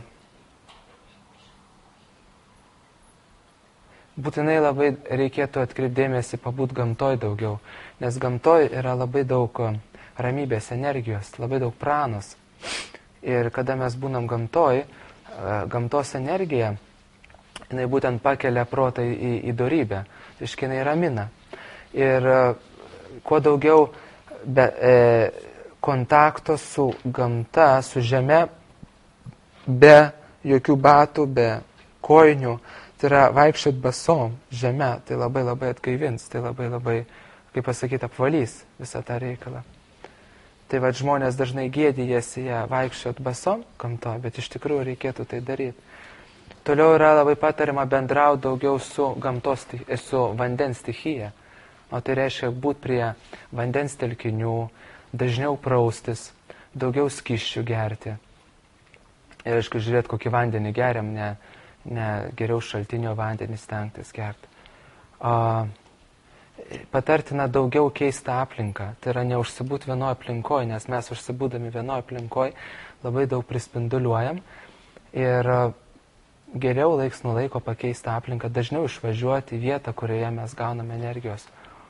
Būtinai labai reikėtų atkreipdėmėsi pabūt gamtoj daugiau, nes gamtoj yra labai daug ramybės energijos, labai daug pranos. Ir kada mes būnam gamtoj, gamtos energija, jinai būtent pakelia protą į, į dorybę, reiškia jinai ramina. Ir kuo daugiau be, e, kontakto su gamta, su žeme, be jokių batų, be kojinių, tai yra vaikščiot basom žeme, tai labai labai atgaivins, tai labai labai, kaip pasakyti, apvalys visą tą reikalą. Tai va, žmonės dažnai gėdijasi ją vaikščiot basom gamto, bet iš tikrųjų reikėtų tai daryti. Toliau yra labai patariama bendrauti daugiau su gamtos, su vandens stichija. O tai reiškia būti prie vandens telkinių, dažniau praustis, daugiau skysčių gerti. Ir aišku, žiūrėti, kokį vandenį geriam, ne, ne geriau šaltinio vandenį stengtis gerti. O, patartina daugiau keisti aplinką. Tai yra neužsibūti vienoje aplinkoje, nes mes užsibūdami vienoje aplinkoje labai daug prispinduliuojam. Ir geriau laiks nuo laiko pakeisti aplinką, dažniau išvažiuoti į vietą, kurioje mes gauname energijos.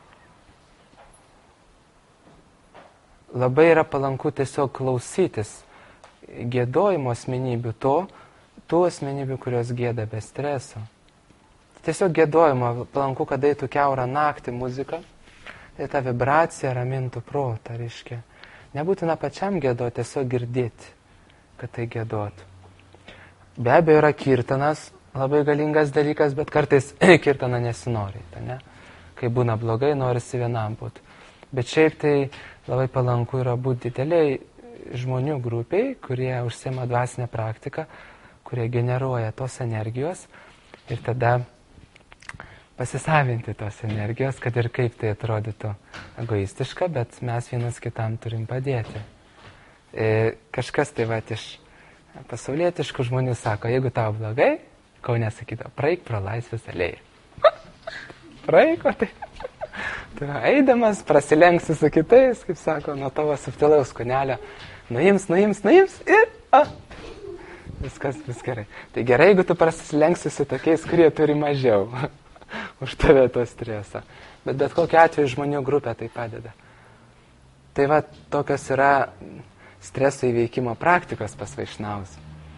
Labai yra palanku tiesiog klausytis giedojimo asmenybių to, tų asmenybių, kurios gieda be streso. Tiesiog giedojimo palanku, kad eitų kiaurą naktį muzika, tai ta vibracija ramintų protą, reiškia. Nebūtina pačiam giedoti, tiesiog girdėti, kad tai giedotų. Be abejo yra kirtanas, labai galingas dalykas, bet kartais kirtana nesinori, tai ne? Kai būna blogai, norisi vienam būti. Bet šiaip tai labai palanku yra būti dideliai žmonių grupiai, kurie užsiema dvasinę praktiką, kurie generuoja tos energijos ir tada pasisavinti tos energijos, kad ir kaip tai atrodytų egoistiška, bet mes vienas kitam turim padėti. E, kažkas tai va iš pasaulietiškų žmonių sako, jeigu tau blogai, Kaune sakydavo, praeik pro Laisvės alėją. Praeik, o tai... Tai va, eidamas, prasilenksi su kitais, kaip sako, nuo tavo subtilaus kūnelio, nuims, nuims, nuims ir, a, viskas bus gerai. Tai gerai, jeigu tu prasilenksi su tokiais, kurie turi mažiau už tave to stresą. Bet bet kokiu atveju žmonių grupė tai padeda. Tai va, tokios yra streso įveikimo praktikos pas Vaišnavus.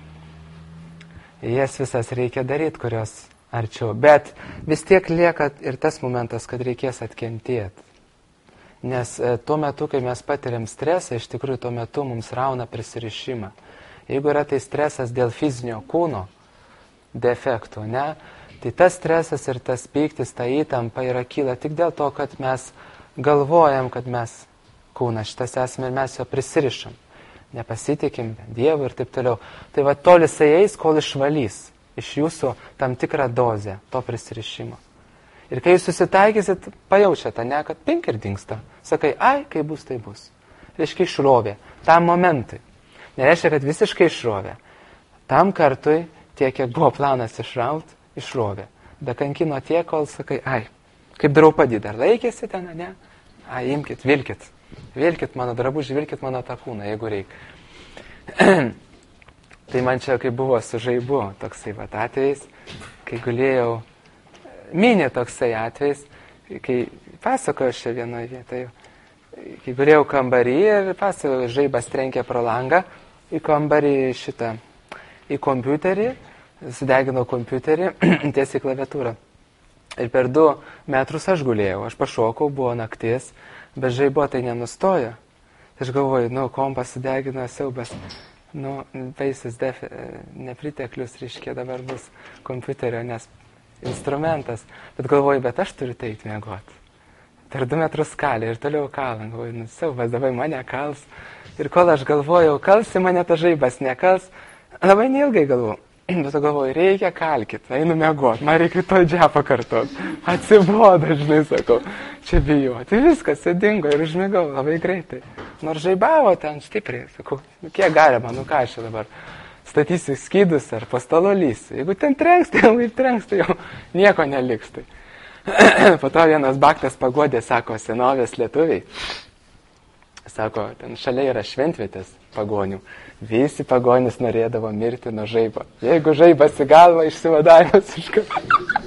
Jas visas reikia daryti, kurios arčiau. Bet vis tiek lieka ir tas momentas, kad reikės atkentėti. Nes e, tuo metu, kai mes patiriam stresą, iš tikrųjų tuo metu mums rauna prisirišimą. Jeigu yra tai stresas dėl fizinio kūno defektų, ne, tai tas stresas ir tas pyktis, ta įtampa yra kyla tik dėl to, kad mes galvojam, kad mes kūnas šitas esame ir mes jo prisirišam. Nepasitikim Dievu ir taip toliau. Tai va tol jisai eis, kol išvalys iš jūsų tam tikrą dozę to prisirišimo. Ir kai jūs susitaikysit, pajaučiate, ne, kad pink ir dingsta. Sakai, ai, kai bus, tai bus. Reiškia išrovė. Tam momentui. Nereiškia, kad visiškai išrovė. Tam kartui, tiek, kiek buvo planas išraut, išrovė. Be kankino tiek, kol sakai, ai, kaip draupadį dar laikėsi ten, ne? Ai, imkit, vilkit. Vilkit mano drabužį, vilkit mano tą kūną, jeigu reikia. Tai man čia, kai buvo su žaibu toksai vat atvejais, kai gulėjau, minė toksai atvejais, kai pasakoju čia vienoje vietoje, kai gulėjau kambarį ir pasakoju, žaibas trenkė pro langą į kambarį šitą, į kompiuterį, sudeginau kompiuterį, tiesiai klaviatūrą. Ir per du metrus aš gulėjau, aš pašokau, buvo naktis, bet žaibo tai nenustojo. Aš galvoju, nu, kompas sudegino, siaubas. Nu, baisas defi, nepriteklius, reiškia, dabar bus kompiuterio, nes instrumentas. Bet galvoju, bet aš turiu teit miegoti. Per du metrus kalė ir toliau kalam. Galvoju, nu, siaubas, dabar mane kals. Ir kol aš galvojau, kalsi mane ta žaibas, nekals, labai neilgai galvoju. Bet galvoju, reikia kalkit, einu miegoti, man reikia to džiapą kartot. Atsibodo, žinai, sakau, čia bijo. Tai viskas, sėdingo ir užmigau labai greitai. Nors žaibavo ten stipriai, sakau, nu, kiek galima, nu ką aš dabar statysiu skydus ar po stalo lysiu. Jeigu ten trenks, tai jau trenks, tai jau nieko neliks. Tai. Po to vienas baktas pagodė, sako, senovės lietuviai. Sako, ten šalia yra šventvietės pagonių. Visi pagonys norėdavo mirti nuo žaibo. Jeigu žaibas į galvą, išsivadavimas iš galvą.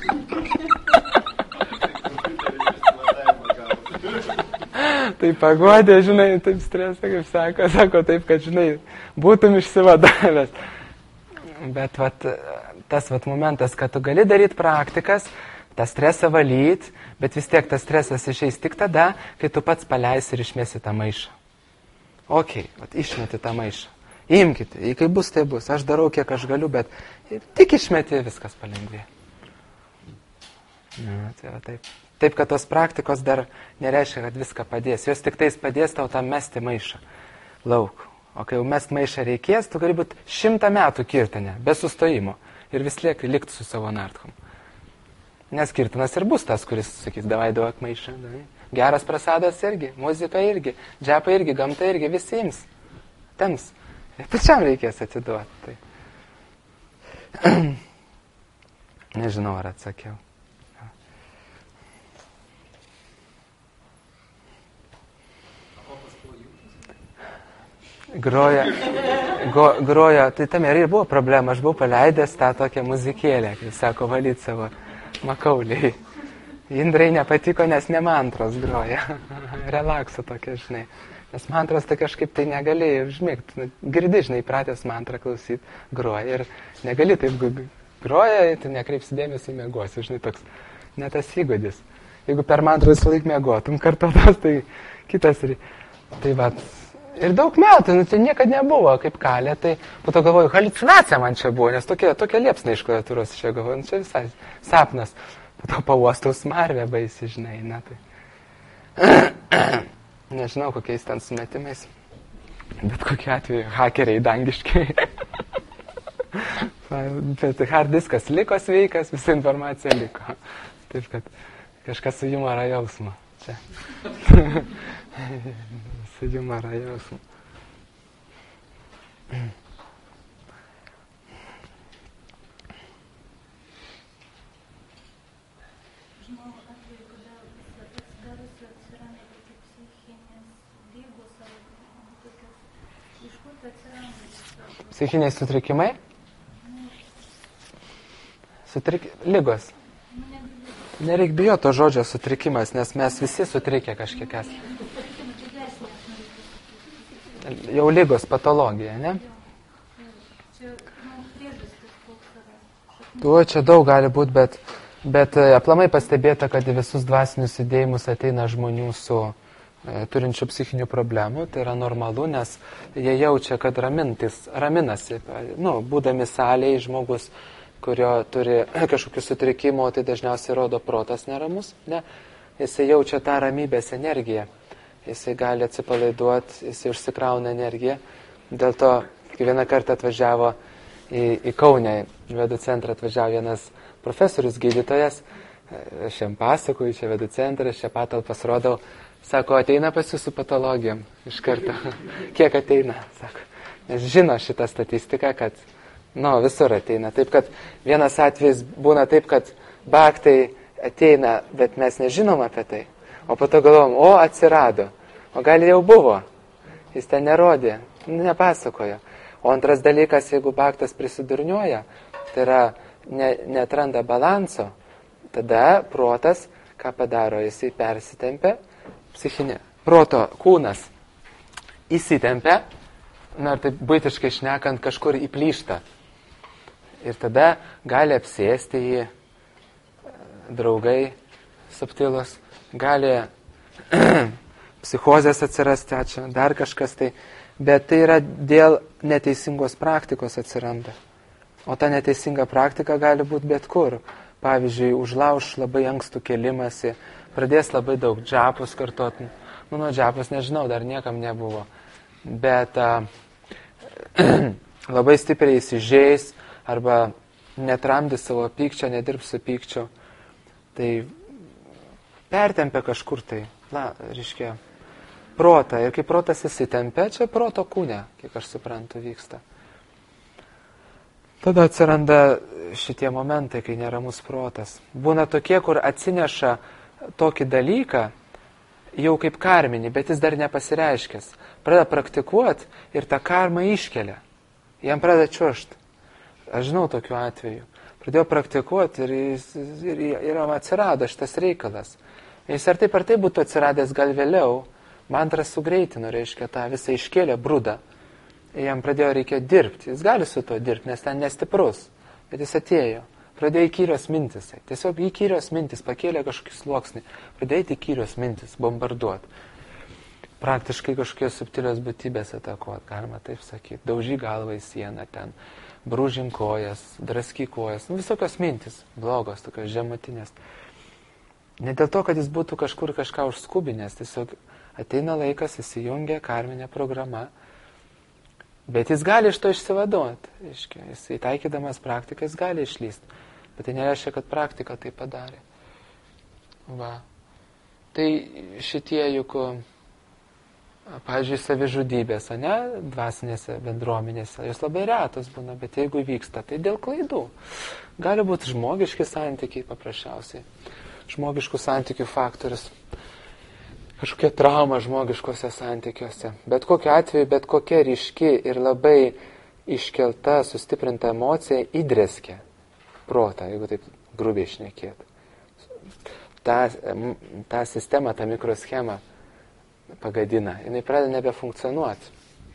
Tai pagodė, žinai, taip stresą, kaip sako, sako taip, kad, žinai, būtum išsivadavęs. Bet vat, tas vat momentas, kad tu gali daryti praktikas, tą stresą valyti, bet vis tiek tas stresas išeis tik tada, kai tu pats paleisi ir išmesi tą maišą. Ok, vat, išmeti tą maišą. Imkite, kai bus, tai bus. Aš darau, kiek aš galiu, bet tik išmeti, viskas palengvėja. Na, tai va, taip. Taip, kad tos praktikos dar nereiškia, kad viską padės. Jos tik tais padės tau tą mesti maišą lauk. O kai jau mest maišą reikės, tu gali būti šimtą metų kirtane, be sustojimo. Ir vis liek likti su savo nartkom. Nes kirtinas ir bus tas, kuris sakys, davai duok maišą. Davai. Geras prasadas irgi, muzika irgi, džepa irgi, gamta irgi, visi ims. Tems. Ir pačiam reikės atiduoti. Tai. Nežinau, ar atsakiau. Groja, go, groja, tai tam ir buvo problema, aš buvau paleidęs tą tokią muzikėlę, kaip sako, valyti savo makauliai. Indrai nepatiko, nes ne mantros groja, relakso tokia, žinai. Nes mantros tai kažkaip tai negalėjai užmigti, girdi, žinai, pratęs mantrą klausyti, groja ir negali taip groja, tai nekreipsi dėmesį mėgosi, žinai, toks netas įgūdis. Jeigu per mantrą visą laik mėgotum kartotas, tai kitas ir... Tai va, ir daug metų, nu, tai niekada nebuvo kaip kalė, tai po to galvoju, haliucinacija man čia buvo, nes tokia, tokia liepsna iš klaviatūros čia galvoju, nu, čia visai sapnas. Po to pauostau smarvę baisi, žinai, na tai. Nežinau, kokiais ten sumetimais, bet kokiu atveju hakeriai dangiškai. Bet hard diskas liko sveikas, visa informacija liko. Taip, kad kažkas su humoro jausmu čia. Su humoro jausmu. Žinau atveju, kada atsidarusi atsiranda tokie psichinės lygos ar tokios, iš kur tai atsiranda? Psichiniai sutrikimai? Sutrik... Lygos. Nereik bijoti to žodžio sutrikimas, nes mes visi sutrikę kažkiek esame. Jau lygos patologija, ne? Tuo čia daug gali būti, bet, bet aplamai pastebėta, kad į visus dvasinius judėjimus ateina žmonių su e, turinčių psichinių problemų. Tai yra normalu, nes jie jaučia, kad ramintis, raminasi. Nu, būdami salėje žmogus, kurio turi kažkokių sutrikimų, tai dažniausiai rodo protas neramus, ne? Jisai jaučia tą ramybės energiją. Jisai gali atsipalaiduoti, jisai užsikrauna energiją. Dėl to, kai vieną kartą atvažiavo į, į Kaunę, į vedų centrą atvažiavo vienas profesorius, gydytojas, aš jam pasakoju, čia vedų centras, čia patalpas rodau, sako, ateina pas jūsų patologijom iš karto. Kiek ateina, sako. Nes žino šitą statistiką, kad nu, visur ateina. Taip, kad vienas atvejis būna taip, kad baktai ateina, bet mes nežinom apie tai. O po to galvom, o atsirado. O gal jau buvo. Jis ten nerodė, nepasakojo. O antras dalykas, jeigu baktas prisidurniuoja, tai yra ne, netranda balanso, tada protas, ką padaro, jisai persitempia, psichinė, proto kūnas įsitempia, na ir taip buitiškai šnekant, kažkur įplyšta. Ir tada gali apsėsti jį draugai subtilus, gali psichozės atsirasti, ačiū, dar kažkas tai, bet tai yra dėl neteisingos praktikos atsiranda. O ta neteisinga praktika gali būti bet kur. Pavyzdžiui, užlauš labai ankstų kelimasi, pradės labai daug džapus kartot. Nu, nuo džapus nežinau, dar niekam nebuvo. Bet a, labai stipriai įsižeis arba netramdys savo pykčio, nedirbs su pykčiu. Tai pertempia kažkur tai, na, reiškia, protą. Ir kai protas įsitempia, čia proto kūne, kiek aš suprantu, vyksta. Tada atsiranda šitie momentai, kai neramus protas. Būna tokie, kur atsineša tokį dalyką, jau kaip karminį, bet jis dar nepasireiškęs. Pradeda praktikuoti ir tą karmą iškelia. Jam pradeda čiuošti. Aš žinau tokiu atveju. Pradėjo praktikuoti ir, jis, ir, ir atsirado šitas reikalas. Jis ar taip ar taip būtų atsiradęs gal vėliau, mantras sugreitino, reiškia, tą visą iškėlė brudą. jam pradėjo reikėti dirbti. Jis gali su to dirbti, nes ten nestiprus. Bet jis atėjo. Pradėjo įkyrios mintis. Tiesiog įkyrios mintis, pakėlė kažkokį sluoksnį. Pradėjo įkyrios mintis, bombarduoti. Praktiškai kažkokios subtilios būtybės atakuoti, galima taip sakyti. Daužy galvą į sieną ten, brūžink kojas, draskyk kojas. Nu, visokios mintis, blogos, tokios žemutinės. Ne dėl to, kad jis būtų kažkur kažką užskubinęs, tiesiog ateina laikas, įsijungia karminė programa, bet jis gali iš to išsivaduoti. Jis įtaikydamas praktiką, jis gali išlysti. Bet tai nereiškia, kad praktika tai padarė. Va. Tai šitie juk, pavyzdžiui, savižudybės, ne, dvasinėse bendruomenėse, jos labai retos būna, bet jeigu vyksta, tai dėl klaidų. Gali būti žmogiški santykiai paprasčiausiai. Žmogiškų santykių faktorius. Kažkokia trauma žmogiškose santykiuose. Bet kokiu atveju, bet kokia ryški ir labai iškelta, sustiprinta emocija įdrėskia protą, jeigu taip grubiai šnekėt. Ta, ta sistema, ta mikroschema pagadina. Jinai pradeda nebefunkcionuoti.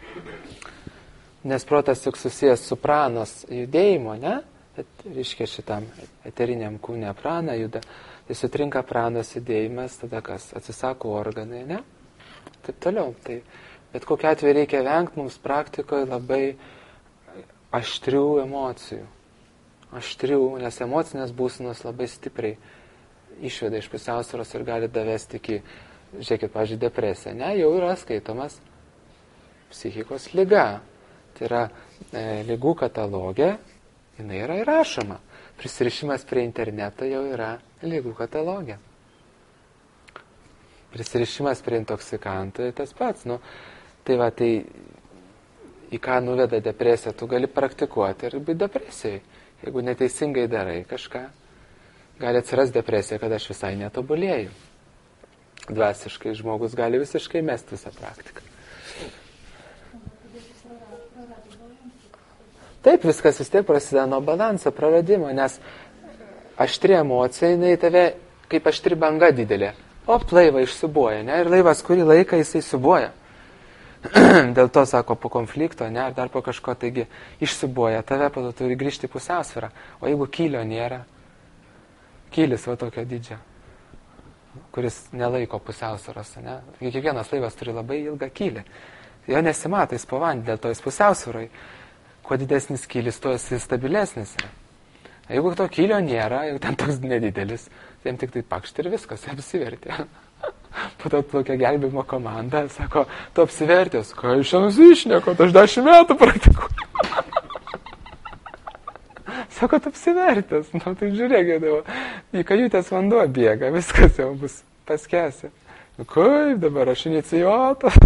Nes protas juk susijęs su pranos judėjimo, ne? Et, reiškia šitam eteriniam kūne prana juda. Tai sutrinka pranos judėjimas, tada kas? Atsisako organai, ne? Taip toliau. Tai, bet kokiu atveju reikia vengti mums praktikoje labai aštrių emocijų. Aštrių, nes emocinės būsenos labai stipriai išveda iš pusiausvyros ir gali davesti iki, žiūrėkit, pavyzdžiui, depresija, ne? Jau yra skaitomas psichikos liga. Tai yra e, ligų katalogė, jinai yra įrašoma. Prisirišimas prie interneto jau yra ligų katalogė. Prisirišimas prie intoksikantų tas pats. Nu, tai va, tai į ką nuveda depresija, tu gali praktikuoti ir būti depresijai. Jeigu neteisingai darai kažką, gali atsirasti depresija, kad aš visai netobulėju. Dvasiškai žmogus gali visiškai mesti visą praktiką. Taip, viskas vis tiek prasideda nuo balanso praradimo, nes aštri emocija, jinai tave kaip aštri banga didelė. O laivą išsibuoja, ne? Ir laivas kurį laiką jisai sibuoja. Dėl to, sako, po konflikto, ne? Ar dar po kažko, taigi išsibuoja tave, po to turi grįžti pusiausvyrą. O jeigu kylio nėra, kylis va tokio dydžio, kuris nelaiko pusiausvyros, ne? Taigi kiekvienas laivas turi labai ilgą kylį. Jo nesimato, jis po vandenį, dėl to jis pusiausvyrai. Kuo didesnis kylis, tuo jis stabilesnis yra. Jeigu to kylio nėra, jeigu ten toks nedidelis, tai jam tik tai pakšt ir viskas, apsivertė. Po to plaukia gelbėjimo komanda, sako, tu apsivertės, ką iš čia nusišneko, aš dešimt metų praktikuoju. Sako, tu apsivertės, nu tai žiūrėk, jau į kajutės vanduo bėga, viskas jau bus paskęsi. Nu kaip dabar, aš inicijuotas?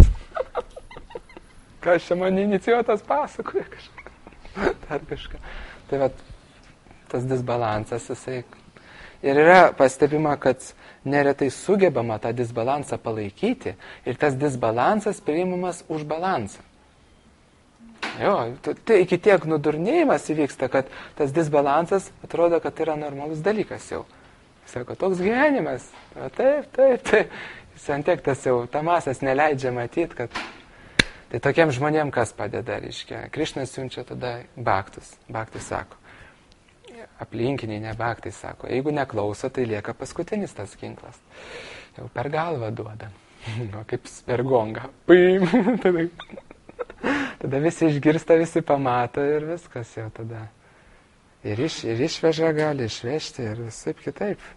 Ką aš čia man inicijuotas pasakoja kažką? Dar kažką. Tai va, tas disbalansas, jisai. Ir yra pastebima, kad neretai sugebama tą disbalansą palaikyti ir tas disbalansas priimamas už balansą. Jo, tai iki tiek nudurnėjimas įvyksta, kad tas disbalansas atrodo, kad tai yra normalus dalykas jau. Sako, toks gyvenimas. O taip, taip, taip. Jis ant tiek tas jau tamasas neleidžia matyti, kad tai tokiem žmonėm kas padeda, reiškia. Krišnas siunčia tada baktus. Baktai sako. Aplinkiniai, ne baktai sako. Jeigu neklauso, tai lieka paskutinis tas ginklas. Jau per galvą duoda. Nu, kaip per gongą. Paim. tada, tada visi išgirsta, visi pamato ir viskas jau tada. Ir, iš, ir išveža gali išvežti ir visaip kitaip.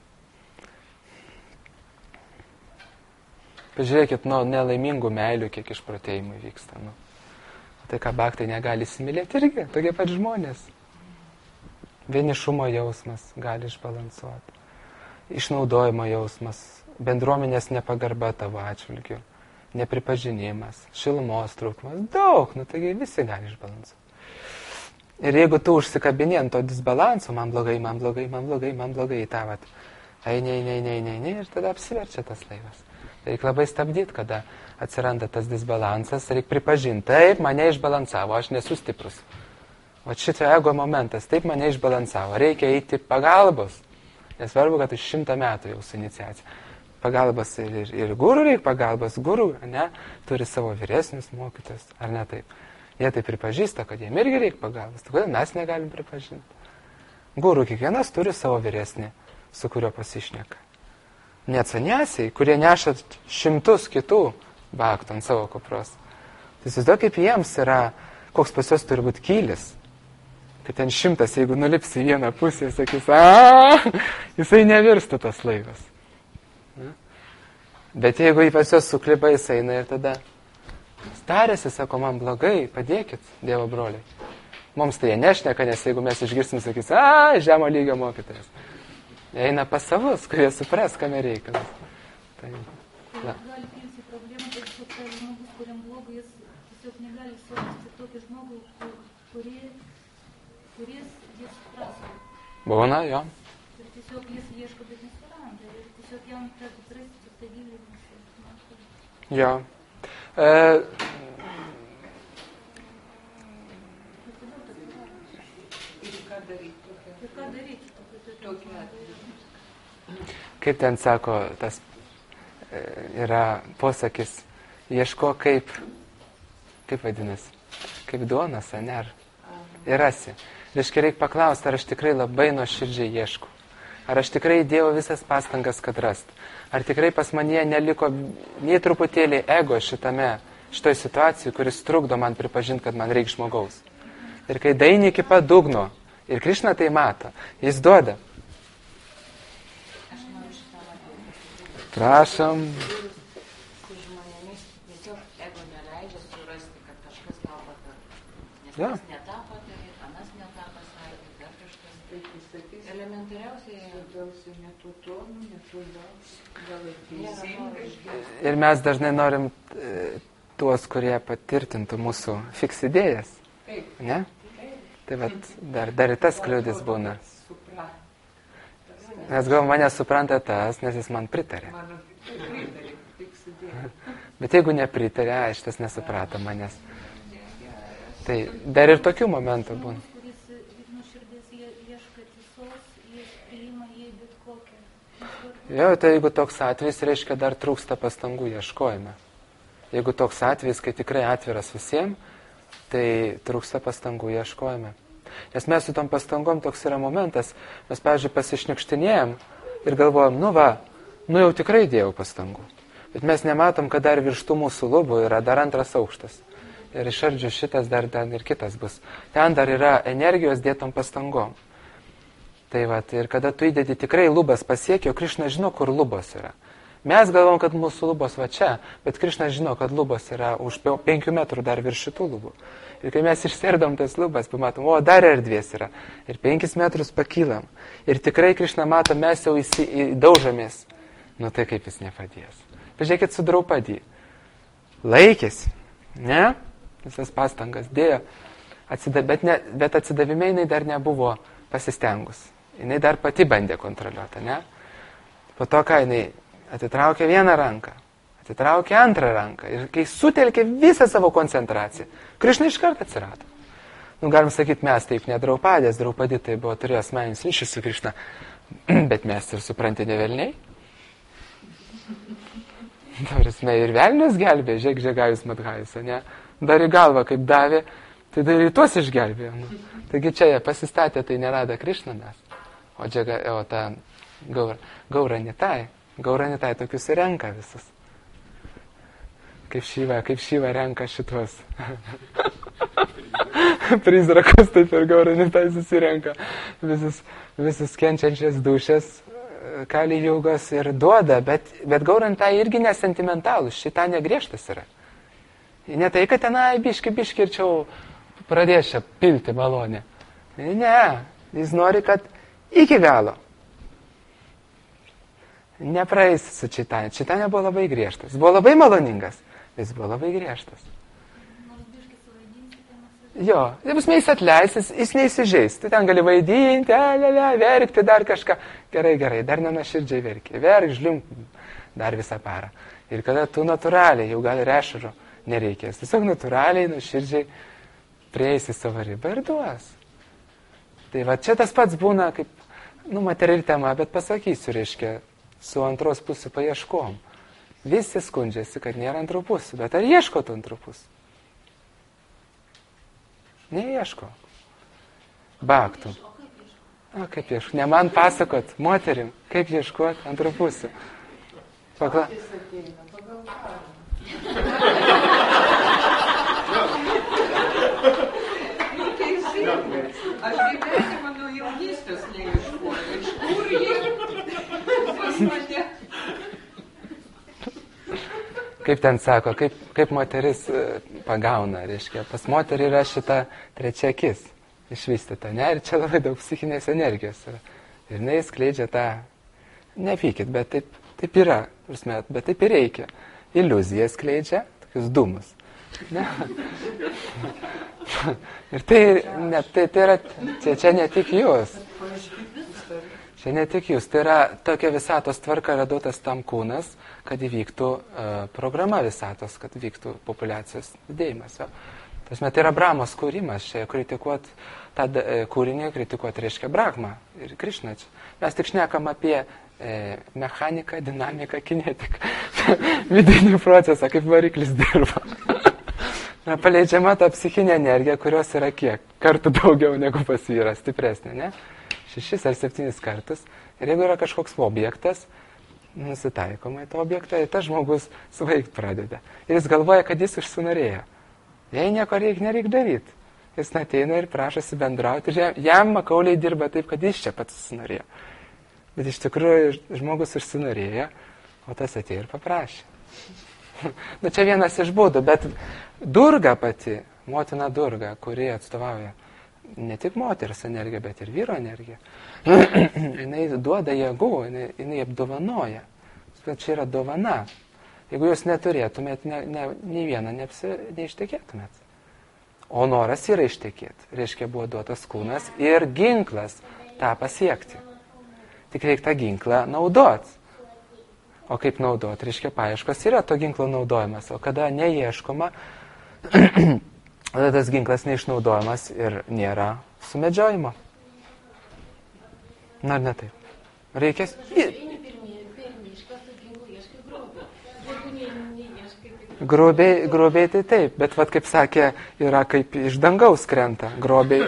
Pažiūrėkit, nuo nelaimingų meilių, kiek išprotėjimų vyksta. Nu. Tai ką baktai negali įsimylėti irgi, tokie pat žmonės. Vienišumo jausmas gali išbalansuoti. Išnaudojimo jausmas, bendruomenės nepagarba tavo atžvilgiu, nepripažinimas, šilumos trūkumas, daug, nu taigi visi gali išbalansuoti. Ir jeigu tu užsikabini ant to disbalanso, man blogai, man blogai, man blogai, man blogai, tą vat, eini, eini, eini, eini, eini, ir tada apsiverčia tas laivas. Reikia labai stabdyti, kada atsiranda tas disbalansas, reikia pripažinti, taip, mane išbalansavo, aš nesu stiprus. O šito ego momentas, taip mane išbalansavo, reikia eiti pagalbos. Nesvarbu, kad iš šimtą metų jau su iniciacija. Pagalbos ir, ir, ir gurų reikia pagalbos, gurų, ne, turi savo vyresnius mokytojus, ar ne taip. Jie tai pripažįsta, kad jiem irgi reikia pagalbos. Tai kodėl mes negalim pripažinti? Guru, kiekvienas turi savo vyresnį, su kurio pasišneka. Net saniasiai, kurie neša šimtus kitų baktų ant savo kupros. Tai įsivaizduok, kaip jiems yra, koks pas juos turi būti kylis. Kad ten šimtas, jeigu nulips į vieną pusę, sakys, aaa, jisai nevirstų tas laivas. Bet jeigu jį pas juos sukliba, jis eina ir tada starėsi, sako, man blogai, padėkit, Dievo broliai. Mums tai jie nešneka, nes jeigu mes išgirsim, sakys, a, žemo lygio mokytojas. Jie eina pas savus, kurie supras, kame reikalas. Tai, la. Gali kilti problemų, kad tokia žmogus, kuriam blogai, jis tiesiog negali surasti tokį žmogų, kurį, kuris jis suprastų. Būna, jo. Ir tiesiog jis ieško, bet nesuranda. Ir tiesiog jam teko atrasti tik tai gilintis. Jo. E, Kaip ten sako, tas yra posakis, ieško kaip, kaip vadinasi, kaip duonas, ane, ar ir rasi. Reiškia, reikia paklausti, ar aš tikrai labai nuoširdžiai ieškau. Ar aš tikrai įdėjau visas pastangas, kad rast. Ar tikrai pas mane neliko nei truputėlį ego šitame, šitoj situacijai, kuris trukdo man pripažinti, kad man reikia žmogaus. Ir kai daini iki pat dugno, ir Krišna tai mato, jis duoda. Prašom. Su žmonėmis tiesiog ego neleidžia surasti, kad kažkas tau patartų. Nes ja. Tas ne tą patarė, anas ne tą pasakė, dar kažkas. Tai sakys, elementariausiai daugiausiai ne tų tonų, ne tų daug, gal ir teisingai. Ir mes dažnai norim e, tuos, kurie patvirtintų mūsų fiks idėjas. Taip. Ne? Tai vat, dar, dar ir tas kliūdis būna. Nes gal mane supranta tas, nes jis man pritarė. Bet jeigu nepritarė, aš tas nesuprato manęs. Tai dar ir tokių momentų būna. Jo, tai jeigu toks atvejis, reiškia dar trūksta pastangų ieškojime. Jeigu toks atvejis, kai tikrai atviras visiems, tai trūksta pastangų ieškojime. Nes mes su tom pastangom toks yra momentas, mes, pavyzdžiui, pasišnekštinėjom ir galvojam, nu va, nu jau tikrai dėjau pastangų. Bet mes nematom, kad dar virš tų mūsų lubų yra dar antras aukštas. Ir išardžiu šitas dar ten ir kitas bus. Ten dar yra energijos dėtom pastangom. Tai va, ir kada tu įdedi tikrai lubas pasiekio, Krišna žino, kur lubos yra. Mes galvom, kad mūsų lubos va čia, bet Krišna žino, kad lubos yra už penkių metrų dar virš šitų lubų. Ir kai mes išserdom tas lubas, pamatom, o dar erdvės yra. Ir penkis metrus pakylam. Ir tikrai Krišna mato, mes jau įdaužamės. Nu tai kaip jis nepadės. Pažiūrėkit su Draupadį. Laikėsi. Ne? Visas pastangas dėjo. Atsida, bet, ne, bet atsidavime jinai dar nebuvo pasistengus. Jinai dar pati bandė kontroliuoti, ne? Po to, ką jinai atitraukė vieną ranką, atitraukė antrą ranką ir kai sutelkė visą savo koncentraciją, Krišna iš karto atsirado. Nu, galim sakyti, mes taip ne Draupadės, Draupadi tai buvo turėjo asmeninis ryšys su Krišna, bet mes ir supranti ne velniai. Prasme, ir velnius gelbė, žiūrėk, Žegajus Madhajus, ne? Dar į galvą kaip davė, tai dar į tuos išgelbėjo. Nu. Taigi čia jie pasistatė, tai nerada Krišna mes. O, džega, o ta gaura, gaura netai, gaura netai tokius renka visus. Kaip šyva, kaip šyva renka šitos. Prizrakus taip ir gaura netai susirenka. Visus, visus kenčiančias dušės, kali jogos ir duoda, bet, bet gaurantai irgi nesentimentalus, šitą negriežtas yra. Ne tai, kad tenai biški, biški ir čia pradės čia pilti malonę. Ne, jis nori, kad iki galo. Nepraeis su Čaitanė. Čaitanė buvo labai griežtas. Jis buvo labai maloningas, bet jis buvo labai griežtas. Jo, jis jis atleis, jis, jis neįsižeis. Tu ten gali vaidinti, alele, verkti dar kažką. Gerai, gerai, dar nenuoširdžiai verki. Verk, žliump dar visą parą. Ir kada tu natūraliai, jau gal ir ešaro nereikės. Tiesiog natūraliai, nuoširdžiai prieisi savo ribą ir duos. Tai va, čia tas pats būna kaip, nu, materiali tema, bet pasakysiu, reiškia, su antros pusių paieškom. Visi skundžiasi, kad nėra antrų pusių, bet ar ieško tų antrų pusių? Neieško. Baktų. O kaip ieškoti? Ne man pasakot, moterim, kaip ieškoti antrų pusių. Pakla... Jis ateina pagal karmą. Nu, teisingai. Aš gyvenimą nuo jaunystės neieškoju. Iš kur jie pas mane? Kaip ten sako, kaip, kaip moteris pagauna, reiškia, pas moterį yra šita trečia akis išvystyta, ne, ir čia labai daug psichinės energijos yra. Ir jinai skleidžia tą, nepykit, bet taip, taip yra, bet taip ir reikia. Iliuziją skleidžia, tokius dūmus. Ne? Ir tai, ne, tai, tai yra, čia, čia ne tik jūs. Čia ne tik jūs, tai yra tokia visatos tvarka yra duotas tam kūnas, kad įvyktų uh, programa visatos, kad vyktų populiacijos didėjimas. Jo. Tasme, tai yra Brahmos kūrimas, čia kritikuot tą uh, kūrinį, kritikuot reiškia Brahmą ir Krišną. Mes tik šnekam apie uh, mechaniką, dinamiką, kinetiką, vidinį procesą, kaip variklis dirba. Paleidžiama ta psichinė energija, kurios yra kiek? Kartų daugiau negu pas vyrą, stipresnė, ne? Šešis ar septynis kartus. Ir jeigu yra kažkoks objektas, nusitaikoma į tą objektą, ir tas žmogus svaikt pradeda. Ir jis galvoja, kad jis užsinorėjo. Jei nieko reik, nereik daryti. Jis ateina ir prašosi bendrauti. Ir jam makauliai dirba taip, kad jis čia pats užsinorėjo. Bet iš tikrųjų žmogus užsinorėjo, o tas atėjo ir paprašė. Nu, čia vienas iš būdų, bet Durga pati, motina Durga, kuri atstovauja ne tik moters energiją, bet ir vyro energiją, jinai duoda jėgų, jinai, jinai apdovanoja. Čia yra dovana. Jeigu jūs neturėtumėt, ne, ne, nei vieną neapsi, neištekėtumėt. O noras yra ištekėti. Reiškia, buvo duotas kūnas ir ginklas tą pasiekti. Tik reikia tą ginklą naudot. O kaip naudot? Reiškia, paieškos yra to ginklo naudojimas. O kada neieškoma, tada tas ginklas neišnaudojamas ir nėra sumedžiojimo. Na, ar ne taip? Reikės... Grubiai, grubiai tai taip, bet vat, kaip sakė, yra kaip iš dangaus krenta, grobiai.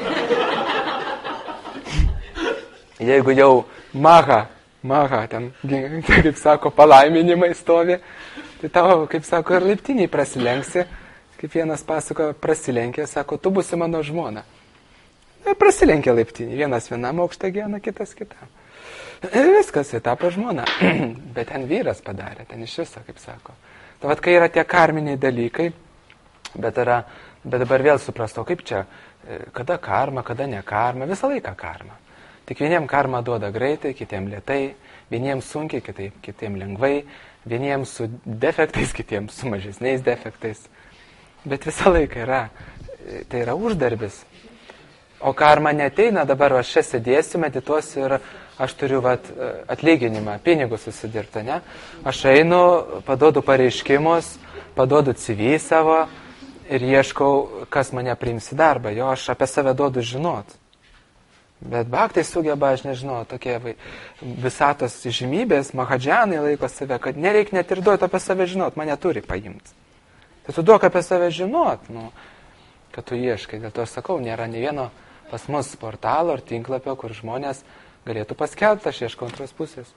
Jeigu jau maha, maha, ten, kaip sako, palaiminimai stovi, tai tavo, kaip sako, ir laiptiniai prasilenksi, kaip vienas pasako, prasilenkė, sako, tu būsi mano žmona. Ir prasilenkė laiptinį, vienas vienam aukštą gyvena, kitas kitam. Ir viskas, jie tapo žmona. Bet ten vyras padarė, ten iš viso, kaip sako. Tai vat, kai yra tie karminiai dalykai, bet, yra, bet dabar vėl suprasto, kaip čia, kada karma, kada ne karma, visą laiką karma. Tik vieniem karma duoda greitai, kitiem lėtai, vieniem sunkiai, kitiem, kitiem lengvai, vieniem su defektais, kitiem su mažesniais defektais. Bet visą laiką yra, tai yra uždarbis. O karma neteina, dabar aš čia sėdėsiu, medituosiu ir aš turiu vat, atlyginimą, pinigus susidirbti, ne? Aš einu, paduodu pareiškimus, paduodu C V savo ir ieškau, kas mane priims į darbą. Jo, aš apie save duodu žinot. Bet bhaktai sugeba, aš nežinau, tokie vai, visatos žymybės, mahadžianai laiko save, kad nereik net ir duoti apie save žinot, mane turi paimti. Tai tu duok apie save žinot, nu, kad tu ieškai. Dėl to aš sakau, nėra ne vieno pas mus portalo ar tinklapio, kur žmonės galėtų paskelbti, aš ieškau antros pusės.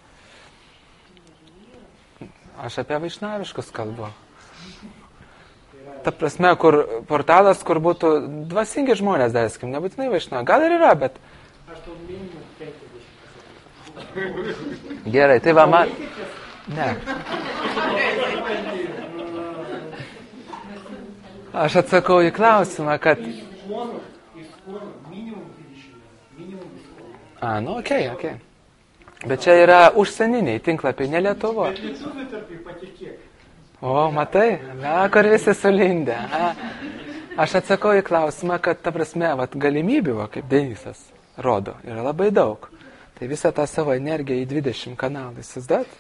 Aš apie vaišnaviškus kalbu. Ta prasme, kur portalas, kur būtų dvasingi žmonės, daiskim, nebūtinai vaišnaviški. Gal ir yra, bet... Aš tau minimum penkiasdešimt. Gerai, tai va man... Ne. Aš atsakau į klausimą, kad... A, nu, okei, okay, okei. Okay. Bet čia yra užsieniniai tinklapiai, ne Lietuvo. Bet lietuvių tarp jų patikėk. O, matai, na, kur visi sulindę. A. Aš atsakau į klausimą, kad, ta prasme, vat, galimybių, va, kaip Denisas rodo, yra labai daug. Tai visą tą savo energiją į dvidešimt kanalų įsivaizduot?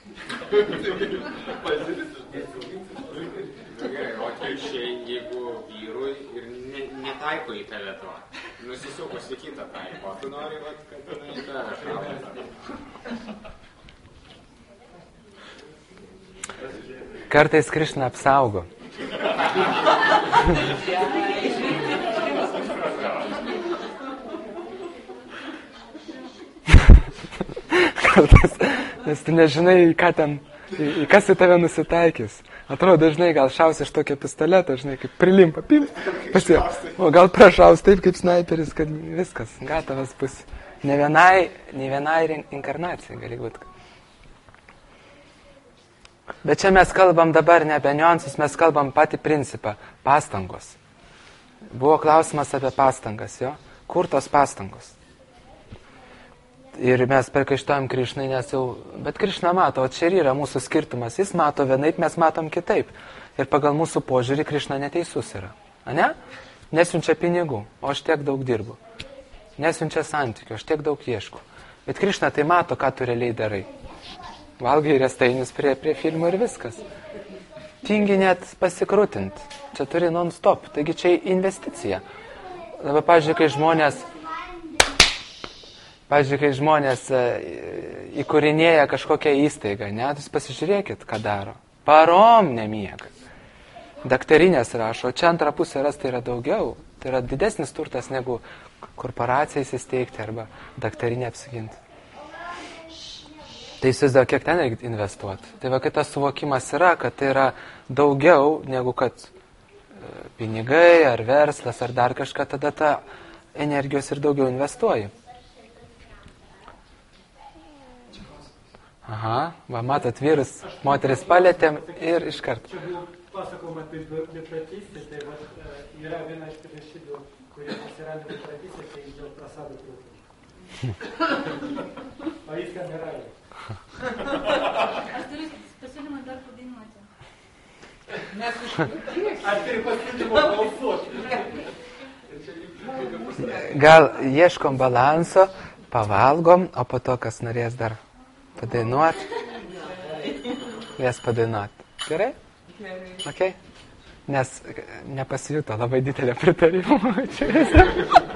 Gerai, o atvirkščiai, jeigu vyrui ir ne, netaiko į tave to, nusisukus į kitą taiko, tu nori, vat, kad tu į tave šauna. Kartais Krišna apsaugo. kartas, nes tu nežinai, ką ten, į, į kas į tave nusitaikys. Atrodo, dažnai gal šaus iš tokio pistoleto, žinai, kaip prilimpa, pim, pasie. O gal prašaus taip kaip snaiperis, kad viskas, gatavas bus. Ne vienai, ne vienai inkarnacijai gali būti. Bet čia mes kalbam dabar ne apie niuansus, mes kalbam patį principą – pastangos. Buvo klausimas apie pastangas, jo? Kur tos pastangos? Ir mes perkaištojam Krišnai, nes jau... Bet Krišna mato, o čia ir yra mūsų skirtumas. Jis mato vienaip, mes matom kitaip. Ir pagal mūsų požiūrį Krišna neteisus yra. A ne? Nesiunčia pinigų, o aš tiek daug dirbu. Nesiunčia santykių, aš tiek daug ieškau. Bet Krišna tai mato, ką tu realiai darai. Valgai restainius prie, prie filmų ir viskas. Tingi net pasikrutint. Čia turi non-stop. Taigi čia investicija. Dabar, pavyzdžiui, kai žmonės... Pavyzdžiui, kai žmonės įkūrinėja kažkokią įstaigą, ne, jūs pasižiūrėkit, ką daro. Parom nemiega. Daktarinės rašo, čia antrą pusę ras tai yra daugiau. Tai yra didesnis turtas negu korporacija įsisteigti arba daktarinė apsiginti. Tai įsivaizduoju, kiek ten reikia investuoti. Tai va, kai tas suvokimas yra, kad tai yra daugiau negu kad pinigai ar verslas ar dar kažką, tada tą energijos ir daugiau investuoji. Aha, va, matot, vyrus, moteris palėtėm ir iškart. Čia buvo pasakoma apie beprotystę, tai va, yra viena iš priežasčių, kurie atsirado beprotystė, tai dėl prasado trūkumo. O jis ten yra. Aš turiu pasiūlymą dar padainuoti. Mes išklausykime. Aš turiu pasiūlymą balsuoti. Gal ieškom balanso, pavalgom, o po to, kas norės dar padainuot, jas padainuot. Gerai? Okay? Nes nepasijuto labai didelio pritarimo.